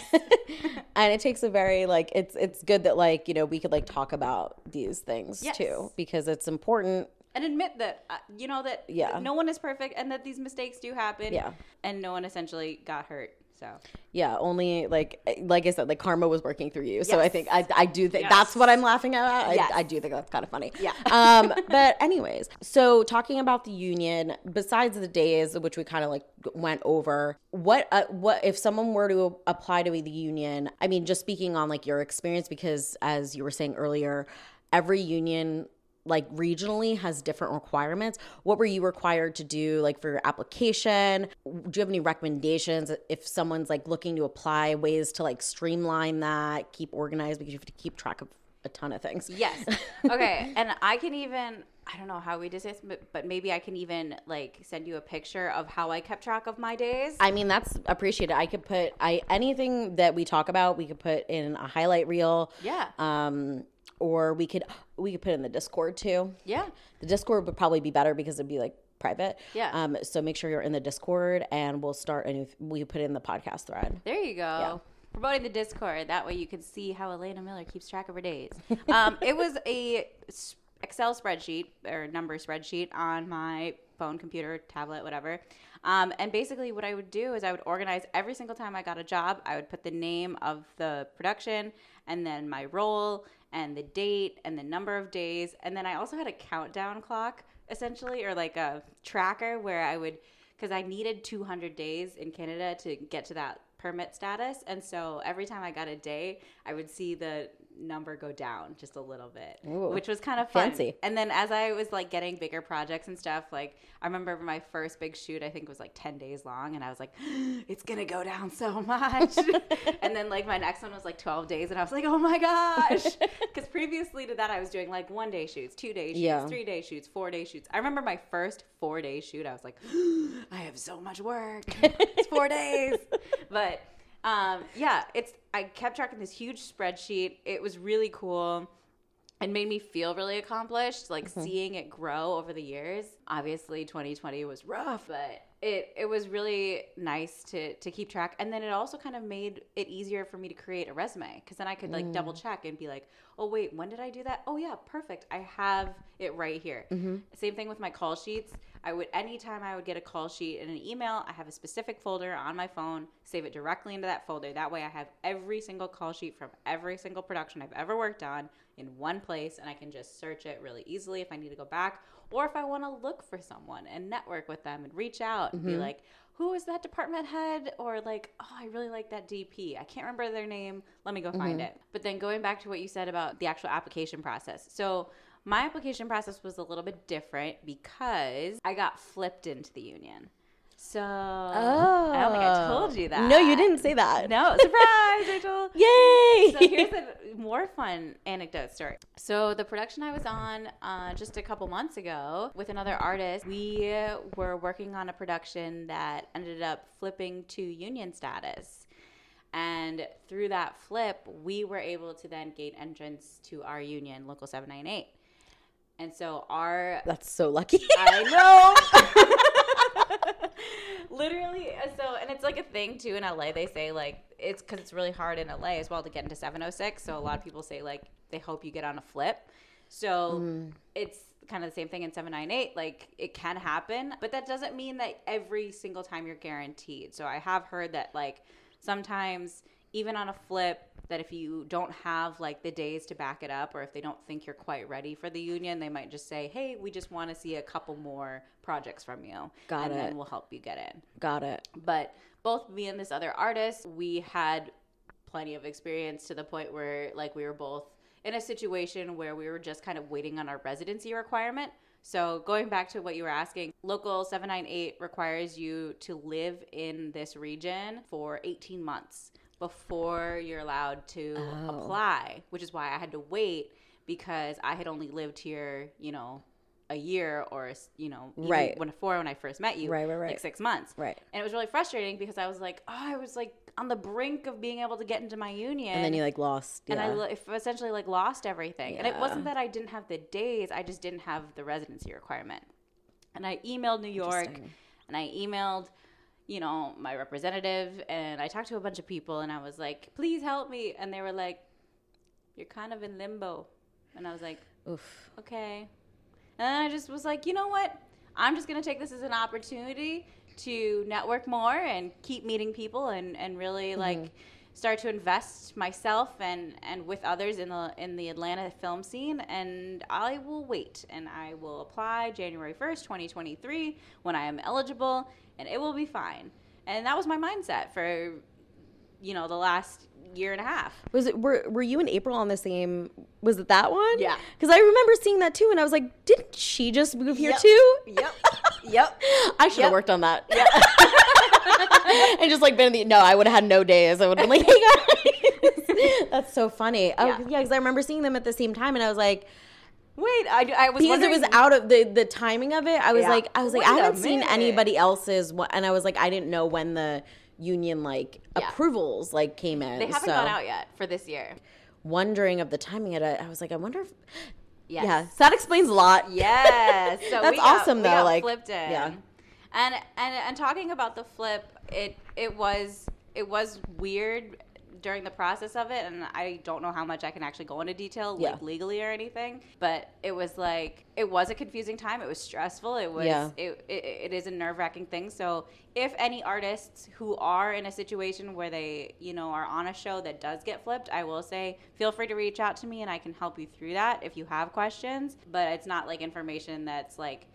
And it takes a very like it's it's good that like, you know, we could like talk about these things Yes. too, because it's important. And admit that uh, you know that Yeah. no one is perfect and that these mistakes do happen. Yeah. And no one essentially got hurt. So Yeah, only like like I said, like karma was working through you. So I Yes. think I I do think Yes. that's what I'm laughing at. I, Yes. I do think that's kind of funny. Yeah. Um. But anyways, so talking about the union, besides the days which we kind of like went over, what uh, what if someone were to apply to the union? I mean, just speaking on like your experience, because as you were saying earlier, every union like regionally has different requirements. What were you required to do like for your application? Do you have any recommendations if someone's like looking to apply, ways to like streamline that, keep organized, because you have to keep track of a ton of things? yes. Okay. And I can even, I don't know how we did this, but, but maybe I can even like send you a picture of how I kept track of my days. I mean, that's appreciated. I could put I anything that we talk about, we could put in a highlight reel. Yeah. Um, or we could we could put it in the Discord too. Yeah. The Discord would probably be better because it'd be like private. Yeah. Um. So make sure you're in the Discord, and we'll start a new. We put it in the podcast thread. There you go. Promoting the Discord. That way you can see how Elena Miller keeps track of her days. Um, it was a s- Excel spreadsheet or number spreadsheet on my phone, computer, tablet, whatever. Um, and basically what I would do is I would organize every single time I got a job. I would put the name of the production and then my role and the date and the number of days. And then I also had a countdown clock essentially, or like a tracker where I would, because I needed two hundred days in Canada to get to that permit status. And so every time I got a day, I would see the number go down just a little bit, Ooh, which was kind of fun. fancy. And then as I was like getting bigger projects and stuff, like I remember my first big shoot, I think was like ten days long. And I was like, it's going to go down so much. And then like my next one was like twelve days. And I was like, oh my gosh. Because previously to that, I was doing like one day shoots, two day shoots, Yeah. three day shoots, four day shoots. I remember my first four day shoot. I was like, I have so much work. It's four days. But Um, yeah, it's, I kept track of this huge spreadsheet. It was really cool. It made me feel really accomplished, like mm-hmm. seeing it grow over the years. Obviously twenty twenty was rough, but it, it was really nice to, to keep track. And then it also kind of made it easier for me to create a resume, because then I could like mm. double check and be like, oh wait, when did I do that? Oh yeah, perfect. I have it right here. Mm-hmm. Same thing with my call sheets. I would, anytime I would get a call sheet in an email, I have a specific folder on my phone, save it directly into that folder. That way I have every single call sheet from every single production I've ever worked on in one place, and I can just search it really easily if I need to go back, or if I want to look for someone and network with them and reach out and mm-hmm. be like, who is that department head? Or like, oh, I really like that D P. I can't remember their name. Let me go mm-hmm. find it. But then going back to what you said about the actual application process. So my application process was a little bit different because I got flipped into the union. So oh. I don't think I told you that. No, you didn't say that. No, surprise, Rachel. Yay! So here's a more fun anecdote story. So the production I was on uh, just a couple months ago with another artist, we were working on a production that ended up flipping to union status. And through that flip, we were able to then gain entrance to our union, Local seven ninety-eight. And so our... That's so lucky. I know. Literally, so, and it's like a thing too in L A. They say like, it's because it's really hard in L A as well to get into seven oh six. So a lot of people say like, they hope you get on a flip. So mm. it's kind of the same thing in seven ninety-eight. Like it can happen, but that doesn't mean that every single time you're guaranteed. So I have heard that like sometimes even on a flip, that if you don't have like the days to back it up, or if they don't think you're quite ready for the union, they might just say, hey, we just want to see a couple more projects from you. Got and it. And then we'll help you get in. Got it. But both me and this other artist, we had plenty of experience to the point where like we were both, in a situation where we were just kind of waiting on our residency requirement. So going back to what you were asking, Local seven ninety-eight requires you to live in this region for eighteen months before you're allowed to oh. apply, which is why I had to wait, because I had only lived here, you know, a year or, you know, even right. when, before when I first met you, right, right, right. like six months. Right. And it was really frustrating because I was like, oh, I was like on the brink of being able to get into my union. And then you like lost. And yeah. I essentially like lost everything. Yeah. And it wasn't that I didn't have the days, I just didn't have the residency requirement. And I emailed New York and I emailed, you know, my representative, and I talked to a bunch of people, and I was like, please help me. And they were like, you're kind of in limbo. And I was like, oof, okay. And then I just was like, you know what? I'm just going to take this as an opportunity to network more and keep meeting people and, and really mm-hmm. like start to invest myself and, and with others in the in the Atlanta film scene. And I will wait, and I will apply January first, twenty twenty-three when I am eligible, and it will be fine. And that was my mindset for, you know, the last year and a half. Was it were were you and April on the same, was it that one? Yeah. Because I remember seeing that too, and I was like, didn't she just move here yep. too? Yep. Yep. I should have yep. worked on that. Yep. And just like been in the, no, I would have had no days. I would have been like, hey guys. That's so funny. Oh yeah, because I remember seeing them at the same time, and I was like, wait, I, I was because wondering. it was out of the the timing of it. I was yeah. like, I was like, Wait I haven't seen minute. anybody else's, and I was like, I didn't know when the union like yeah. approvals like came in. They haven't so. gone out yet for this year. Wondering of the timing of it, I was like, I wonder if. Yes. Yeah, so that explains a lot. Yes, so that's we got, awesome we though. got like, flipped in. yeah, and and and talking about the flip, it it was it was weird during the process of it, and I don't know how much I can actually go into detail, yeah. like legally or anything, but it was like, it was a confusing time. It was stressful. It was, yeah. it, it, it is a nerve-wracking thing. So if any artists who are in a situation where they, you know, are on a show that does get flipped, I will say, feel free to reach out to me and I can help you through that if you have questions, but it's not like information that's like,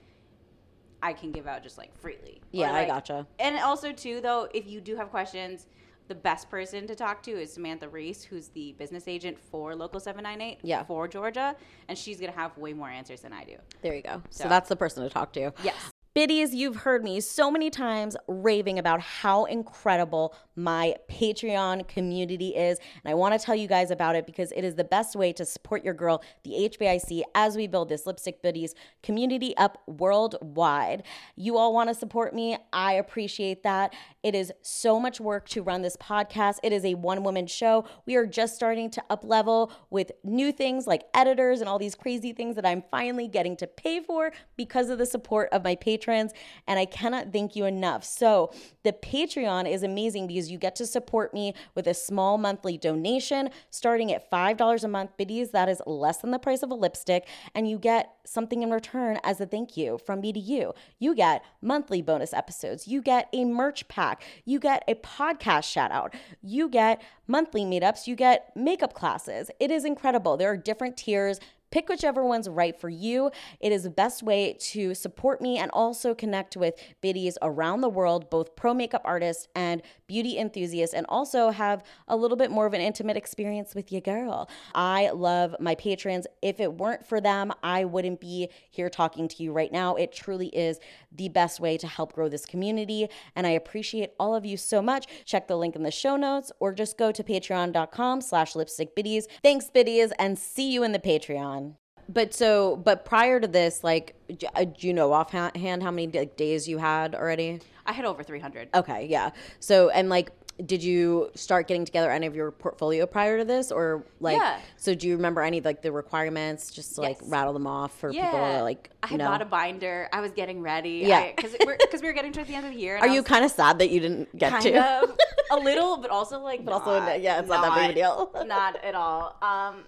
I can give out just like freely. Yeah, like, I gotcha. And also too, though, if you do have questions, the best person to talk to is Samantha Reese, who's the business agent for Local seven ninety-eight yeah. for Georgia, and she's going to have way more answers than I do. There you go. So, so that's the person to talk to. Yes. Biddies, you've heard me so many times raving about how incredible my Patreon community is. And I want to tell you guys about it because it is the best way to support your girl, the H B I C, as we build this Lipstick Biddies community up worldwide. You all want to support me. I appreciate that. It is so much work to run this podcast. It is a one-woman show. We are just starting to up level with new things like editors and all these crazy things that I'm finally getting to pay for because of the support of my patrons, and I cannot thank you enough. So the Patreon is amazing because you get to support me with a small monthly donation starting at five dollars a month. Biddies, that is less than the price of a lipstick, and you get something in return as a thank you from me to you. You get monthly bonus episodes. You get a merch pack. You get a podcast shout out. You get monthly meetups. You get makeup classes. It is incredible. There are different tiers. Pick whichever one's right for you. It is the best way to support me and also connect with biddies around the world, both pro makeup artists and beauty enthusiasts, and also have a little bit more of an intimate experience with your girl. I love my patrons. If it weren't for them, I wouldn't be here talking to you right now. It truly is the best way to help grow this community, and I appreciate all of you so much. Check the link in the show notes or just go to patreon.com slash lipstick biddies. Thanks, biddies, and see you in the Patreon. But so, but prior to this, like, do you know offhand how many like, days you had already? I had over three hundred. Okay, yeah. So, and like, did you start getting together any of your portfolio prior to this, or like? Yeah. So, do you remember any of like the requirements? Just to, yes. like rattle them off for yeah. people to, like. I had know? bought a binder. I was getting ready. Yeah. Because we're because we were getting towards the end of the year. And Are I you kind of sad that you didn't get kind to? Of, a little, but also like. But not, also, yeah, it's not, not that big of a deal. Not at all. Um,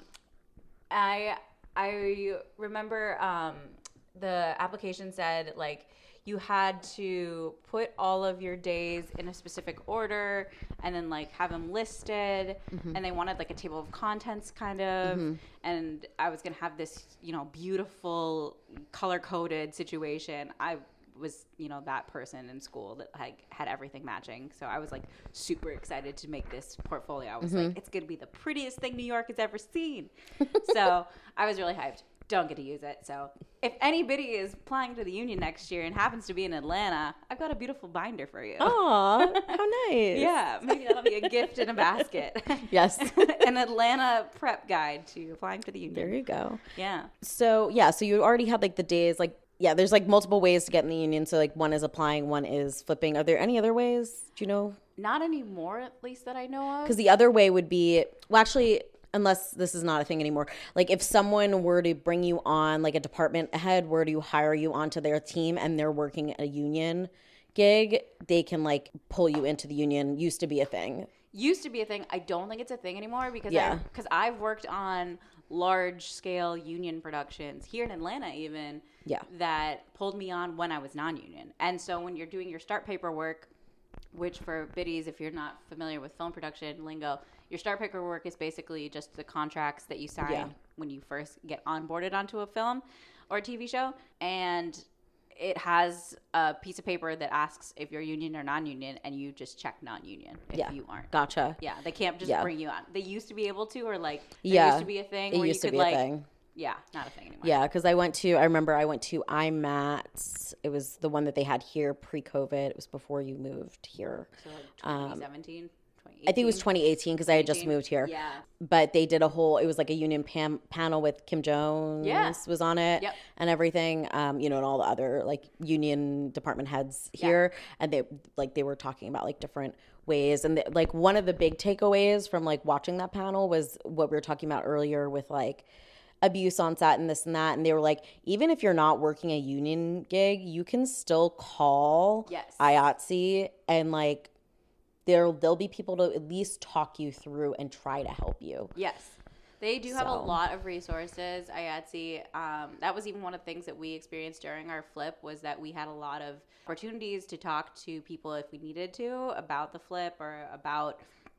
I. I remember um, the application said, like, you had to put all of your days in a specific order and then, like, have them listed. Mm-hmm. And they wanted, like, a table of contents, kind of. Mm-hmm. And I was going to have this, you know, beautiful color-coded situation. I was, you know, that person in school that like had everything matching. So I was like super excited to make this portfolio. I was mm-hmm. like, it's going to be the prettiest thing New York has ever seen. So I was really hyped. Don't get to use it. So if anybody is applying to the union next year and happens to be in Atlanta, I've got a beautiful binder for you. Aw, how nice. Yeah, maybe that'll be a gift in a basket. Yes. An Atlanta prep guide to applying to the union. There you go. Yeah. So, yeah, so you already had like the days, like, yeah, there's like multiple ways to get in the union. So like one is applying, one is flipping. Are there any other ways? Do you know? Not anymore, at least that I know of. Because the other way would be, well, actually, unless this is not a thing anymore, like if someone were to bring you on, like a department head were to hire you onto their team and they're working a union gig, they can like pull you into the union. Used to be a thing. Used to be a thing. I don't think it's a thing anymore because yeah. I, because I've worked on large scale union productions here in Atlanta even yeah. that pulled me on when I was non-union. And so when you're doing your start paperwork, which for biddies, if you're not familiar with film production lingo, your start paperwork is basically just the contracts that you sign yeah. when you first get onboarded onto a film or a T V show. And it has a piece of paper that asks if you're union or non-union, and you just check non-union if yeah. you aren't. Gotcha. Yeah, they can't just yeah. bring you on. They used to be able to, or like there yeah. used to be a thing it where you used could to be like, a thing. yeah, not a thing anymore. Yeah, because I went to, I remember I went to I M A T. It was the one that they had here pre-COVID. It was before you moved here. So like twenty seventeen? Um, I think it was twenty eighteen because I had just moved here. Yeah. But they did a whole, it was like a union pam- panel with Kim Jones yeah. was on it yep. and everything, um, you know, and all the other like union department heads here. Yeah. And they like, they were talking about like different ways. And the, like one of the big takeaways from like watching that panel was what we were talking about earlier with like abuse on set and this and that. And they were like, even if you're not working a union gig, you can still call yes. I A T C and like, There, there'll be people to at least talk you through and try to help you. Yes. They do have So. a lot of resources, I A T C. Um, that was even one of the things that we experienced during our flip was that we had a lot of opportunities to talk to people if we needed to about the flip or about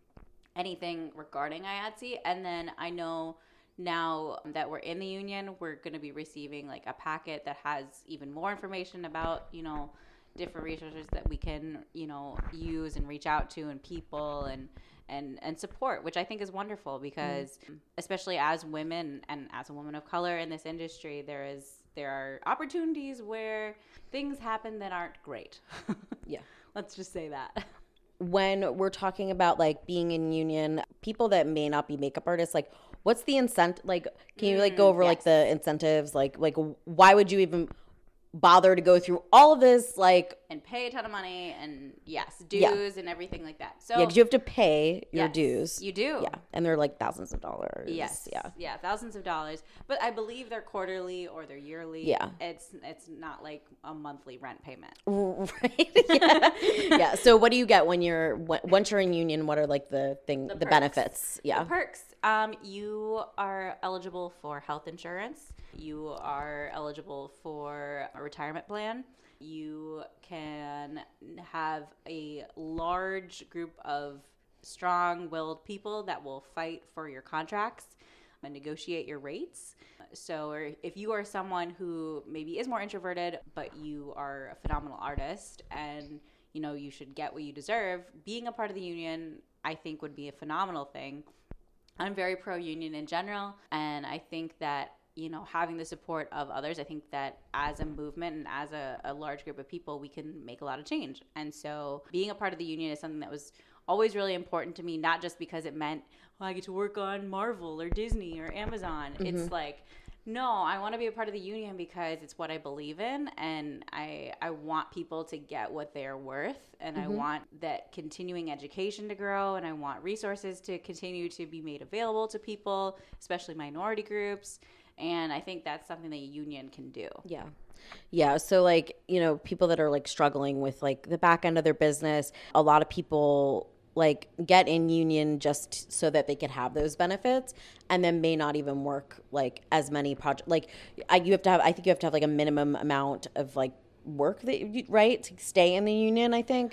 anything regarding I A T C. And then I know now that we're in the union, we're going to be receiving like a packet that has even more information about, you know, different resources that we can, you know, use and reach out to and people and and and support, which I think is wonderful because mm. especially as women and as a woman of color in this industry, there is there are opportunities where things happen that aren't great. Yeah. Let's just say that. When we're talking about like being in union, people that may not be makeup artists, like what's the incentive? Like, can you like go over mm, yes. like the incentives? Like, like why would you even bother to go through all of this, like, and pay a ton of money and yes, dues yeah. and everything like that. So yeah, because you have to pay your yes, dues. You do, yeah, and they're like thousands of dollars. Yes, yeah, yeah, thousands of dollars. But I believe they're quarterly or they're yearly. Yeah, it's it's not like a monthly rent payment, right? Yeah. Yeah. So what do you get when you're once you're in union? What are like the thing, the, the benefits? Yeah, the perks. Um, you are eligible for health insurance. You are eligible for a retirement plan. You can have a large group of strong-willed people that will fight for your contracts and negotiate your rates. So if you are someone who maybe is more introverted, but you are a phenomenal artist and you know you should get what you deserve, being a part of the union, I think, would be a phenomenal thing. I'm very pro-union in general, and I think that you know, having the support of others, I think that as a movement and as a, a large group of people, we can make a lot of change. And so being a part of the union is something that was always really important to me, not just because it meant, well, I get to work on Marvel or Disney or Amazon. Mm-hmm. It's like, no, I want to be a part of the union because it's what I believe in, and I I want people to get what they're worth, and mm-hmm. I want that continuing education to grow, and I want resources to continue to be made available to people, especially minority groups. And I think that's something that a union can do. Yeah. Yeah. So like, you know, people that are like struggling with like the back end of their business, a lot of people like get in union just so that they could have those benefits and then may not even work like as many projects. Like I, you have to have, I think you have to have like a minimum amount of like work that you, right, to stay in the union, I think.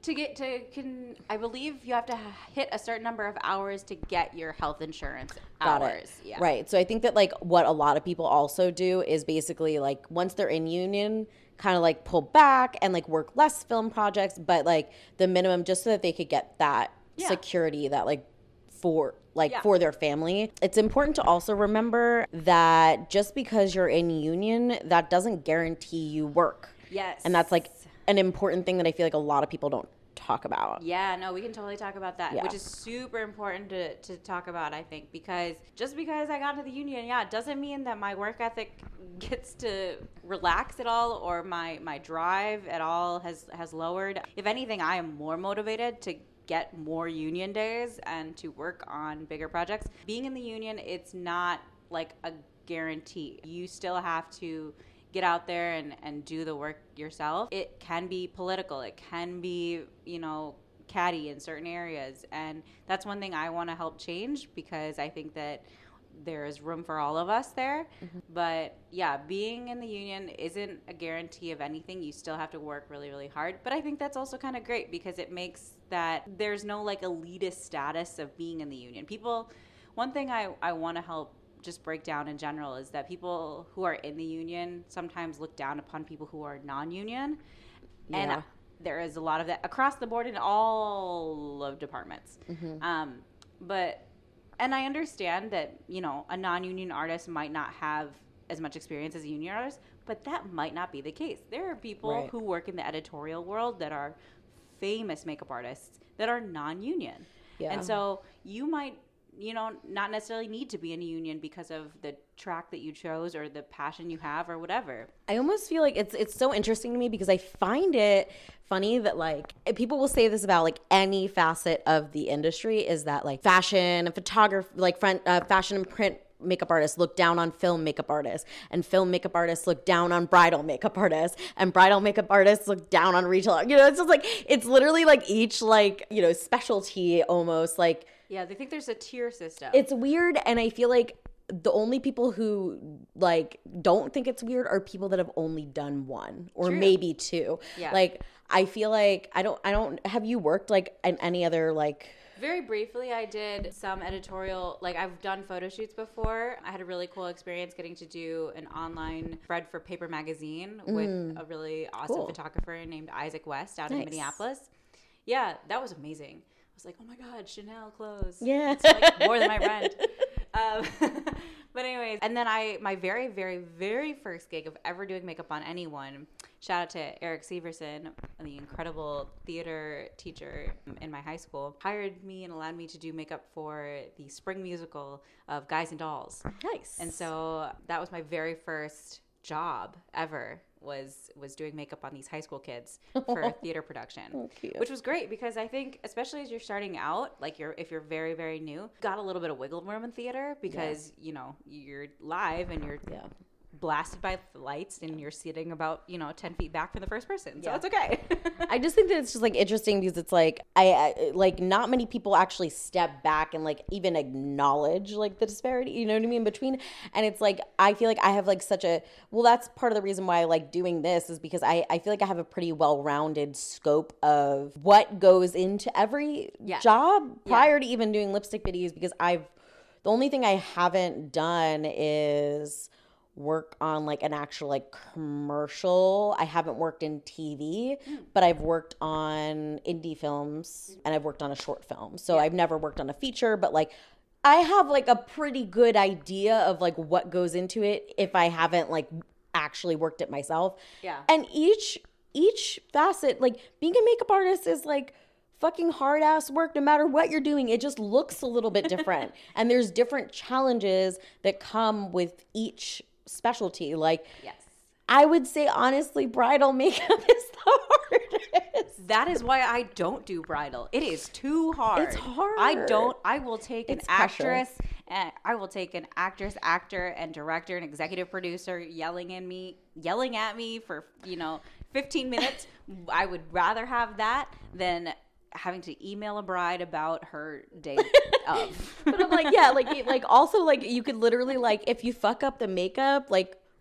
to get to can I believe you have to hit a certain number of hours to get your health insurance Got hours. it. Yeah. Right. So I think that like what a lot of people also do is basically like once they're in union, kind of like pull back and like work less film projects, but like the minimum just so that they could get that Yeah. security that like for like Yeah. for their family. It's important to also remember that just because you're in union, that doesn't guarantee you work. Yes. And that's like an important thing that I feel like a lot of people don't talk about. Yeah, no, we can totally talk about that, Yeah. which is super important to, to talk about, I think, because just because I got into the union, yeah, it doesn't mean that my work ethic gets to relax at all or my, my drive at all has, has lowered. If anything, I am more motivated to get more union days and to work on bigger projects. Being in the union, it's not like a guarantee. You still have to get out there and, and do the work yourself. It can be political. It can be, you know, catty in certain areas. And that's one thing I want to help change because I think that there is room for all of us there. Mm-hmm. But yeah, being in the union isn't a guarantee of anything. You still have to work really, really hard. But I think that's also kind of great because it makes that there's no like elitist status of being in the union. People, one thing I, I want to help just break down in general is that people who are in the union sometimes look down upon people who are non-union. Yeah. And there is a lot of that across the board in all of departments. Mm-hmm. Um, but, and I understand that, you know, a non-union artist might not have as much experience as a union artist, but that might not be the case. There are people Right. who work in the editorial world that are famous makeup artists that are non-union. Yeah. And so you might, you know, not necessarily need to be in a union because of the track that you chose or the passion you have or whatever. I almost feel like it's it's so interesting to me because I find it funny that like people will say this about like any facet of the industry is that like fashion and photography, like front, uh, fashion and print makeup artists look down on film makeup artists, and film makeup artists look down on bridal makeup artists, and bridal makeup artists look down on retail. You know, it's just like it's literally like each like, you know, specialty almost like. Yeah, they think there's a tier system. It's weird, and I feel like the only people who like don't think it's weird are people that have only done one or True. maybe two. Yeah. Like I feel like I don't I don't have you worked like in any other like Very briefly, I did some editorial, like I've done photo shoots before. I had a really cool experience getting to do an online spread for Paper Magazine mm. with a really awesome Cool. photographer named Isaac West out Nice. in Minneapolis. Yeah, that was amazing. I was like, oh my God, Chanel clothes. Yeah. It's like more than my rent. Um, but anyways, and then I, my very, very, very first gig of ever doing makeup on anyone, shout out to Eric Severson, the incredible theater teacher in my high school, hired me and allowed me to do makeup for the spring musical of Guys and Dolls. Nice. And so that was my very first job ever. was was doing makeup on these high school kids for a theater production, Oh, cute. which was great because I think especially as you're starting out, like you're if you're very very new, got a little bit of wiggle room in theater because you know you're live and you're Yeah. blasted by the lights and you're sitting about you know ten feet back from the first person, so Yeah. it's okay. I just think that it's just like interesting because it's like I, I like not many people actually step back and like even acknowledge like the disparity, you know what I mean, between, and it's like I feel like I have like such a well that's part of the reason why I like doing this is because I, I feel like I have a pretty well-rounded scope of what goes into every Yeah. job Yeah. prior to even doing lipstick videos, because I've the only thing I haven't done is work on like an actual like commercial. I haven't worked in T V, Mm. but I've worked on indie films and I've worked on a short film. So I've never worked on a feature, but like I have like a pretty good idea of like what goes into it if I haven't like actually worked it myself. Yeah. And each each facet, like being a makeup artist is like fucking hard ass work no matter what you're doing. It just looks a little bit different. And there's different challenges that come with each specialty. Like Yes. I would say honestly bridal makeup is the hardest. That is why I don't do bridal. It is too hard. It's hard. I don't. I will take an It's pressure. actress, and I will take an actress, actor, and director, and executive producer yelling at me, yelling at me for you know fifteen minutes. I would rather have that than having to email a bride about her day of. But I'm like, yeah, like it- like also like you could literally like if you fuck up the makeup, like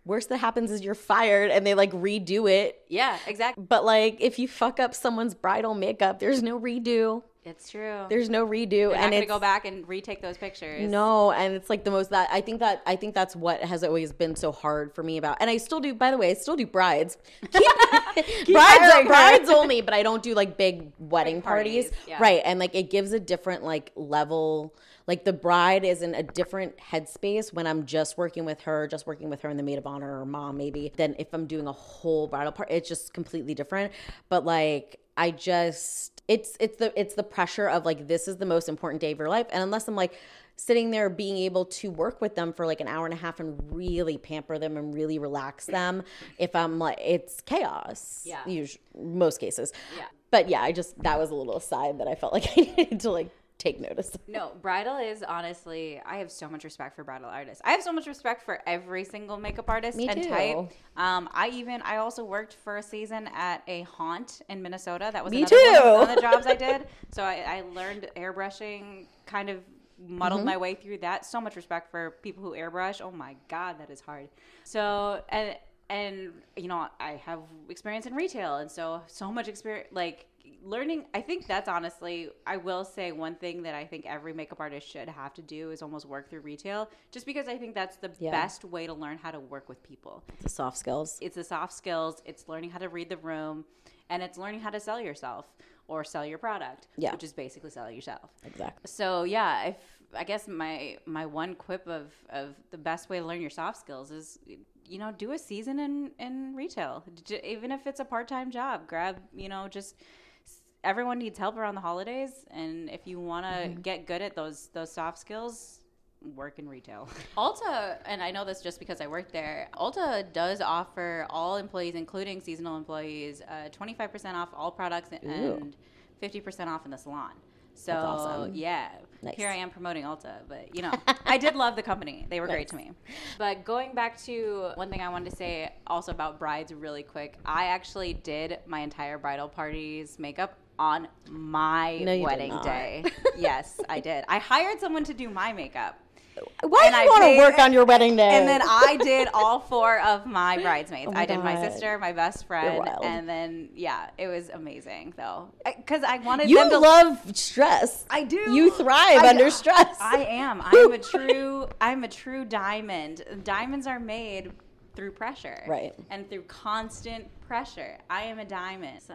worst that happens is you're fired and they like redo it. Yeah, exactly. But like if you fuck up someone's bridal makeup, there's no redo. It's true. There's no redo. You're and not gonna it's, go back and retake those pictures. No, and it's like the most that I think that I think that's what has always been so hard for me about. And I still do. By the way, I still do brides. Keep, Keep brides are brides only, but I don't do like big wedding big parties. parties. Yeah. Right, and like it gives a different like level. Like the bride is in a different headspace when I'm just working with her, just working with her in the maid of honor or mom maybe, than if I'm doing a whole bridal part. It's just completely different. But like I just it's it's the it's the pressure of like this is the most important day of your life. And unless I'm like sitting there being able to work with them for like an hour and a half and really pamper them and really relax them, if I'm like it's chaos. Yeah. Usually, most cases. Yeah. But yeah, I just that was a little aside that I felt like I needed to like take notice. No, bridal is honestly, I have so much respect for bridal artists. I have so much respect for every single makeup artist Me and too. type. Um, I even, I also worked for a season at a haunt in Minnesota. That was Me another too. one of the jobs I did. So I, I learned airbrushing, kind of muddled mm-hmm. my way through that. So much respect for people who airbrush. Oh my God, that is hard. So, and, and you know, I have experience in retail. And so, so much experience, like, learning, I think that's honestly, I will say one thing that I think every makeup artist should have to do is almost work through retail, just because I think that's the yeah. best way to learn how to work with people. The soft skills. It's the soft skills. It's learning how to read the room, and it's learning how to sell yourself or sell your product, yeah. which is basically selling yourself. Exactly. So yeah, if I guess my my one quip of, of the best way to learn your soft skills is, you know, do a season in, in retail. Even if it's a part-time job, grab, you know, just... Everyone needs help around the holidays, and if you want to mm-hmm. get good at those those soft skills, work in retail. Ulta, and I know this just because I work there, Ulta does offer all employees, including seasonal employees, uh, twenty-five percent off all products and Ooh. fifty percent off in the salon. So, That's awesome. yeah, nice. Here I am promoting Ulta, but, you know, I did love the company. They were nice. great to me. But going back to one thing I wanted to say also about brides really quick, I actually did my entire bridal party's makeup on my no, wedding day. Yes, I did. I hired someone to do my makeup. Why do you want to work on your wedding day? And then I did all four of my bridesmaids. Oh my I did God. my sister, my best friend, and then yeah, it was amazing though. Because I wanted you them to love stress. I do. You thrive I, under stress. I am. I'm a true. I'm a true diamond. Diamonds are made through pressure, right? And through constant pressure. I am a diamond, so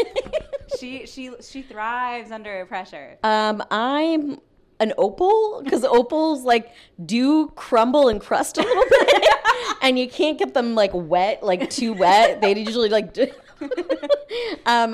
she she she thrives under pressure. Um, I'm an opal because opals like do crumble and crust a little bit, and you can't get them like wet, like too wet. They usually like. Do- um,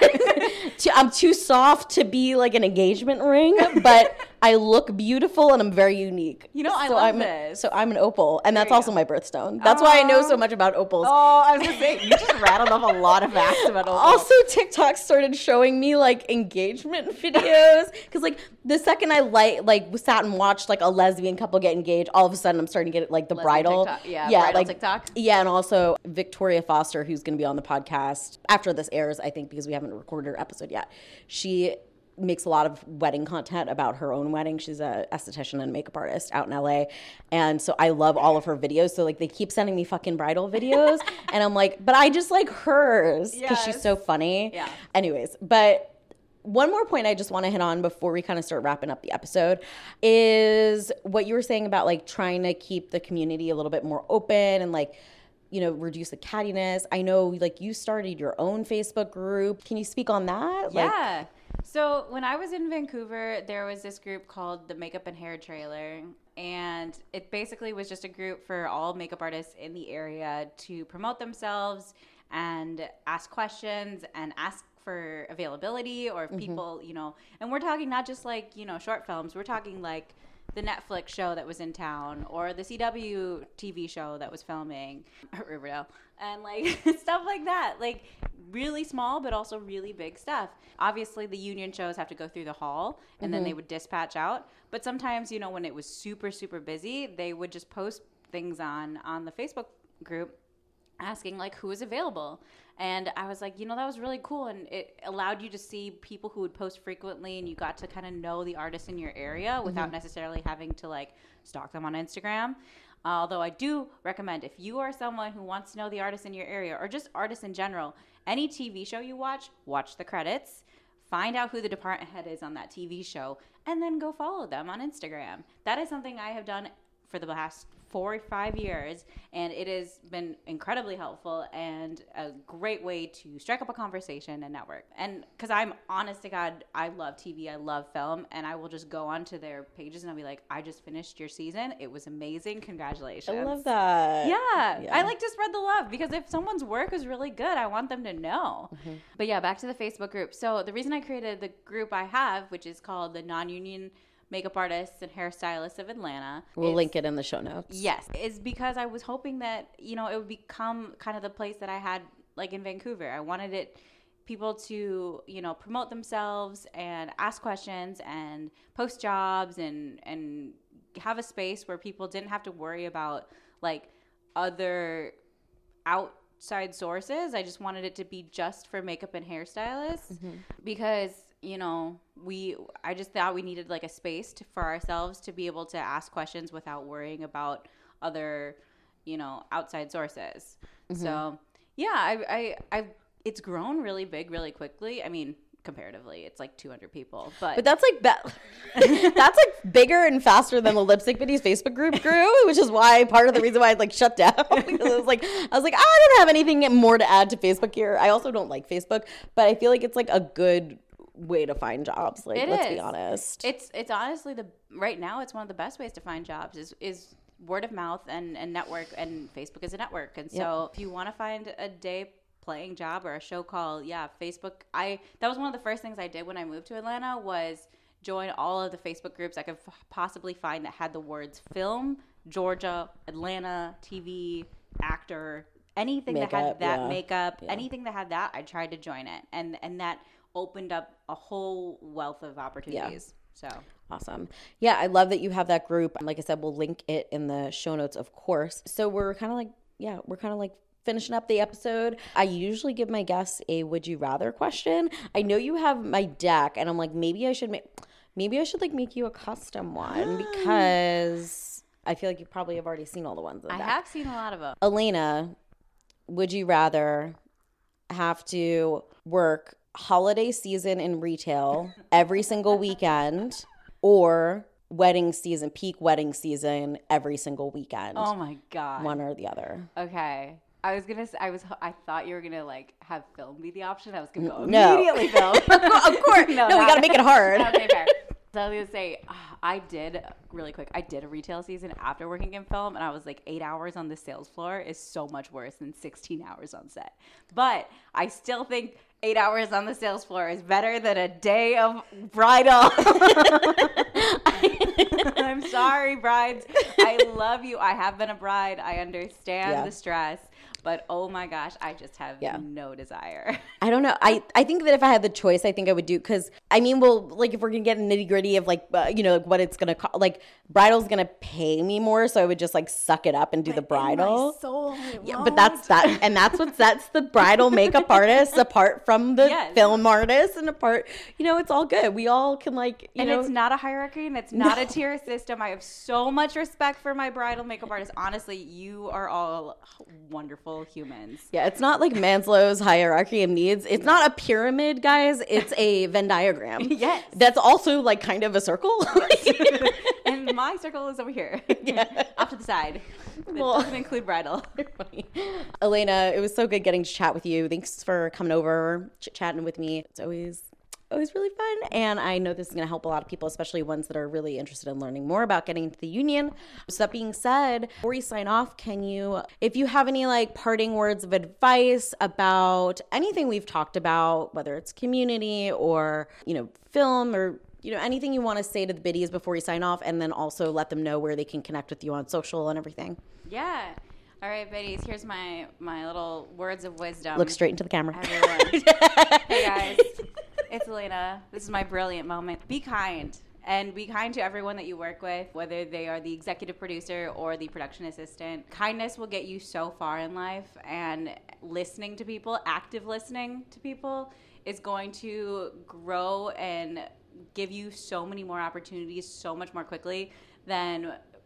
I'm too soft to be like an engagement ring, but I look beautiful and I'm very unique. You know, I so love I'm, this. So I'm an opal, and there that's also go. my birthstone. That's uh, why I know so much about opals. Oh, I was gonna say, you just rattled off a lot of facts about opals. Also, TikTok started showing me like engagement videos because like the second I like like sat and watched like a lesbian couple get engaged, all of a sudden I'm starting to get like the lesbian bridal, TikTok. yeah, yeah, bridal like TikTok, yeah, and also Victoria Foster, who's going to be on the podcast after this airs, I think, because we haven't recorded her episode yet. She makes a lot of wedding content about her own wedding. She's a esthetician and makeup artist out in L A. And so I love all of her videos. So like they keep sending me fucking bridal videos. And I'm like, but I just like hers because yes. she's so funny. Yeah. Anyways, but one more point I just want to hit on before we kind of start wrapping up the episode is what you were saying about like trying to keep the community a little bit more open and like, you know, reduce the cattiness. I know like you started your own Facebook group. Can you speak on that? Yeah. Like, so when I was in Vancouver, there was this group called the Makeup and Hair Trailer. And it basically was just a group for all makeup artists in the area to promote themselves and ask questions and ask for availability or if mm-hmm. people, you know, and we're talking not just like, you know, short films. We're talking like the Netflix show that was in town or the C W T V show that was filming at Riverdale and like stuff like that, like really small but also really big stuff. Obviously the union shows have to go through the hall and mm-hmm. then they would dispatch out, but sometimes, you know, when it was super super busy, they would just post things on on the Facebook group asking like who is available. And I was like, you know, that was really cool. And it allowed you to see people who would post frequently and you got to kind of know the artists in your area without mm-hmm. necessarily having to like stalk them on Instagram. Although I do recommend, if you are someone who wants to know the artists in your area or just artists in general, any T V show you watch, watch the credits, find out who the department head is on that T V show, and then go follow them on Instagram. That is something I have done for the last four or five years, and it has been incredibly helpful and a great way to strike up a conversation and network. And because I'm honest to God, I love T V, I love film, and I will just go onto their pages and I'll be like, I just finished your season. It was amazing. Congratulations. I love that. Yeah. Yeah. I like to spread the love because if someone's work is really good, I want them to know. Mm-hmm. But yeah, back to the Facebook group. So the reason I created the group I have, which is called the Non-Union Makeup Artists and Hairstylists of Atlanta. We'll is, link it in the show notes. Yes. Is because I was hoping that, you know, it would become kind of the place that I had like in Vancouver. I wanted it people to, you know, promote themselves and ask questions and post jobs and and have a space where people didn't have to worry about like other outside sources. I just wanted it to be just for makeup and hairstylists mm-hmm. because you know, we, I just thought we needed like a space to, for ourselves to be able to ask questions without worrying about other, you know, outside sources. Mm-hmm. So yeah, I, I, I, it's grown really big, really quickly. I mean, comparatively, it's like two hundred people, but but that's like be- that's like bigger and faster than the Lipstick Biddies Facebook group grew, which is why part of the reason why I like shut down. Because I was like, I was like, I don't have anything more to add to Facebook here. I also don't like Facebook, but I feel like it's like a good way to find jobs. Like, it let's is. be honest. It's it's honestly the right now it's one of the best ways to find jobs is is word of mouth and, and network, and Facebook is a network. And so yep. if you want to find a day playing job or a show call, yeah, Facebook. I that was one of the first things I did when I moved to Atlanta was join all of the Facebook groups I could f- possibly find that had the words film, Georgia, Atlanta, T V, actor, anything makeup, that had that yeah. makeup, yeah. anything that had that, I tried to join it. And and that opened up a whole wealth of opportunities. Yeah. So awesome. Yeah, I love that you have that group. Like I said, we'll link it in the show notes, of course. So we're kind of like, yeah, we're kind of like finishing up the episode. I usually give my guests a would you rather question. I know you have my deck, and I'm like, maybe I should make, maybe I should like make you a custom one because I feel like you probably have already seen all the ones. In the I deck. have seen a lot of them. Elena, would you rather have to work holiday season in retail every single weekend or wedding season, peak wedding season every single weekend? Oh my God. One or the other. Okay. I was gonna. I was. I thought you were gonna like have film be the option. I was gonna go no. immediately film. Of course. No, no we gotta make it hard. Okay, fair. So I was gonna say, uh, I did really quick. I did a retail season after working in film, and I was like, eight hours on the sales floor is so much worse than sixteen hours on set. But I still think eight hours on the sales floor is better than a day of bridal. I'm sorry, brides. I love you. I have been a bride. I understand yeah. the stress. But oh my gosh, I just have yeah. no desire. I don't know. I, I think that if I had the choice, I think I would do, because I mean, well, like if we're going to get nitty gritty of like, uh, you know, like what it's going to cost, like bridal's going to pay me more. So I would just like suck it up and do but the bridal. My soul, yeah, but that's that. And that's what sets the bridal makeup artists apart from the yes. film artists and apart, you know, it's all good. We all can like, you and know. it's not a hierarchy and it's not no. a tier system. I have so much respect for my bridal makeup artists. Honestly, you are all wonderful humans. Yeah, it's not like Maslow's hierarchy of needs. It's not a pyramid, guys. It's a Venn diagram. Yes. That's also like kind of a circle. And my circle is over here. Yeah. Off to the side. It well, doesn't include bridal. Elena, it was so good getting to chat with you. Thanks for coming over, chit-chatting with me. It's always always really fun. And I know this is going to help a lot of people, especially ones that are really interested in learning more about getting into the union. So that being said, before we sign off, can you, if you have any like parting words of advice about anything we've talked about, whether it's community or, you know, film or, you know, anything you want to say to the biddies before we sign off, and then also let them know where they can connect with you on social and everything. Yeah. All right, biddies, here's my, my little words of wisdom. Look straight into the camera. Everyone. Hey, guys. It's Elena. This is my brilliant moment. Be kind. And be kind to everyone that you work with, whether they are the executive producer or the production assistant. Kindness will get you so far in life, and listening to people, active listening to people, is going to grow and give you so many more opportunities so much more quickly than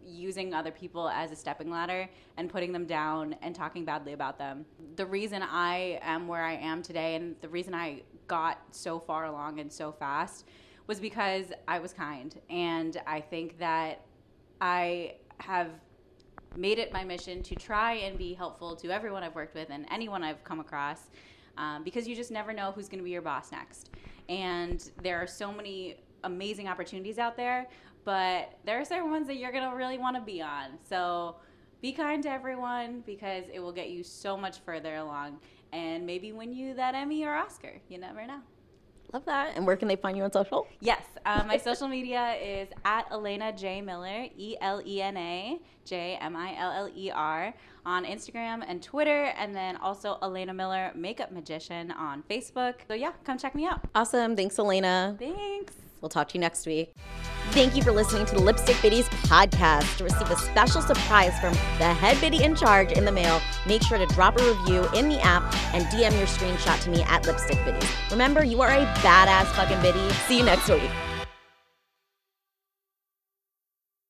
using other people as a stepping ladder and putting them down and talking badly about them. The reason I am where I am today and the reason I got so far along and so fast was because I was kind. And I think that I have made it my mission to try and be helpful to everyone I've worked with and anyone I've come across, um, because you just never know who's going to be your boss next. And there are so many amazing opportunities out there, but there are certain ones that you're going to really want to be on. So be kind to everyone, because it will get you so much further along and maybe win you that Emmy or Oscar. You never know. Love that. And where can they find you on social? Yes. Um, my social media is at Elena J. Miller, E L E N A J M I L L E R, on Instagram and Twitter, and then also Elena Miller Makeup Magician on Facebook. So yeah, come check me out. Awesome. Thanks, Elena. Thanks. We'll talk to you next week. Thank you for listening to the Lipstick Biddies podcast. To receive a special surprise from the head biddy in charge in the mail, make sure to drop a review in the app and D M your screenshot to me at Lipstick Biddies. Remember, you are a badass fucking biddy. See you next week.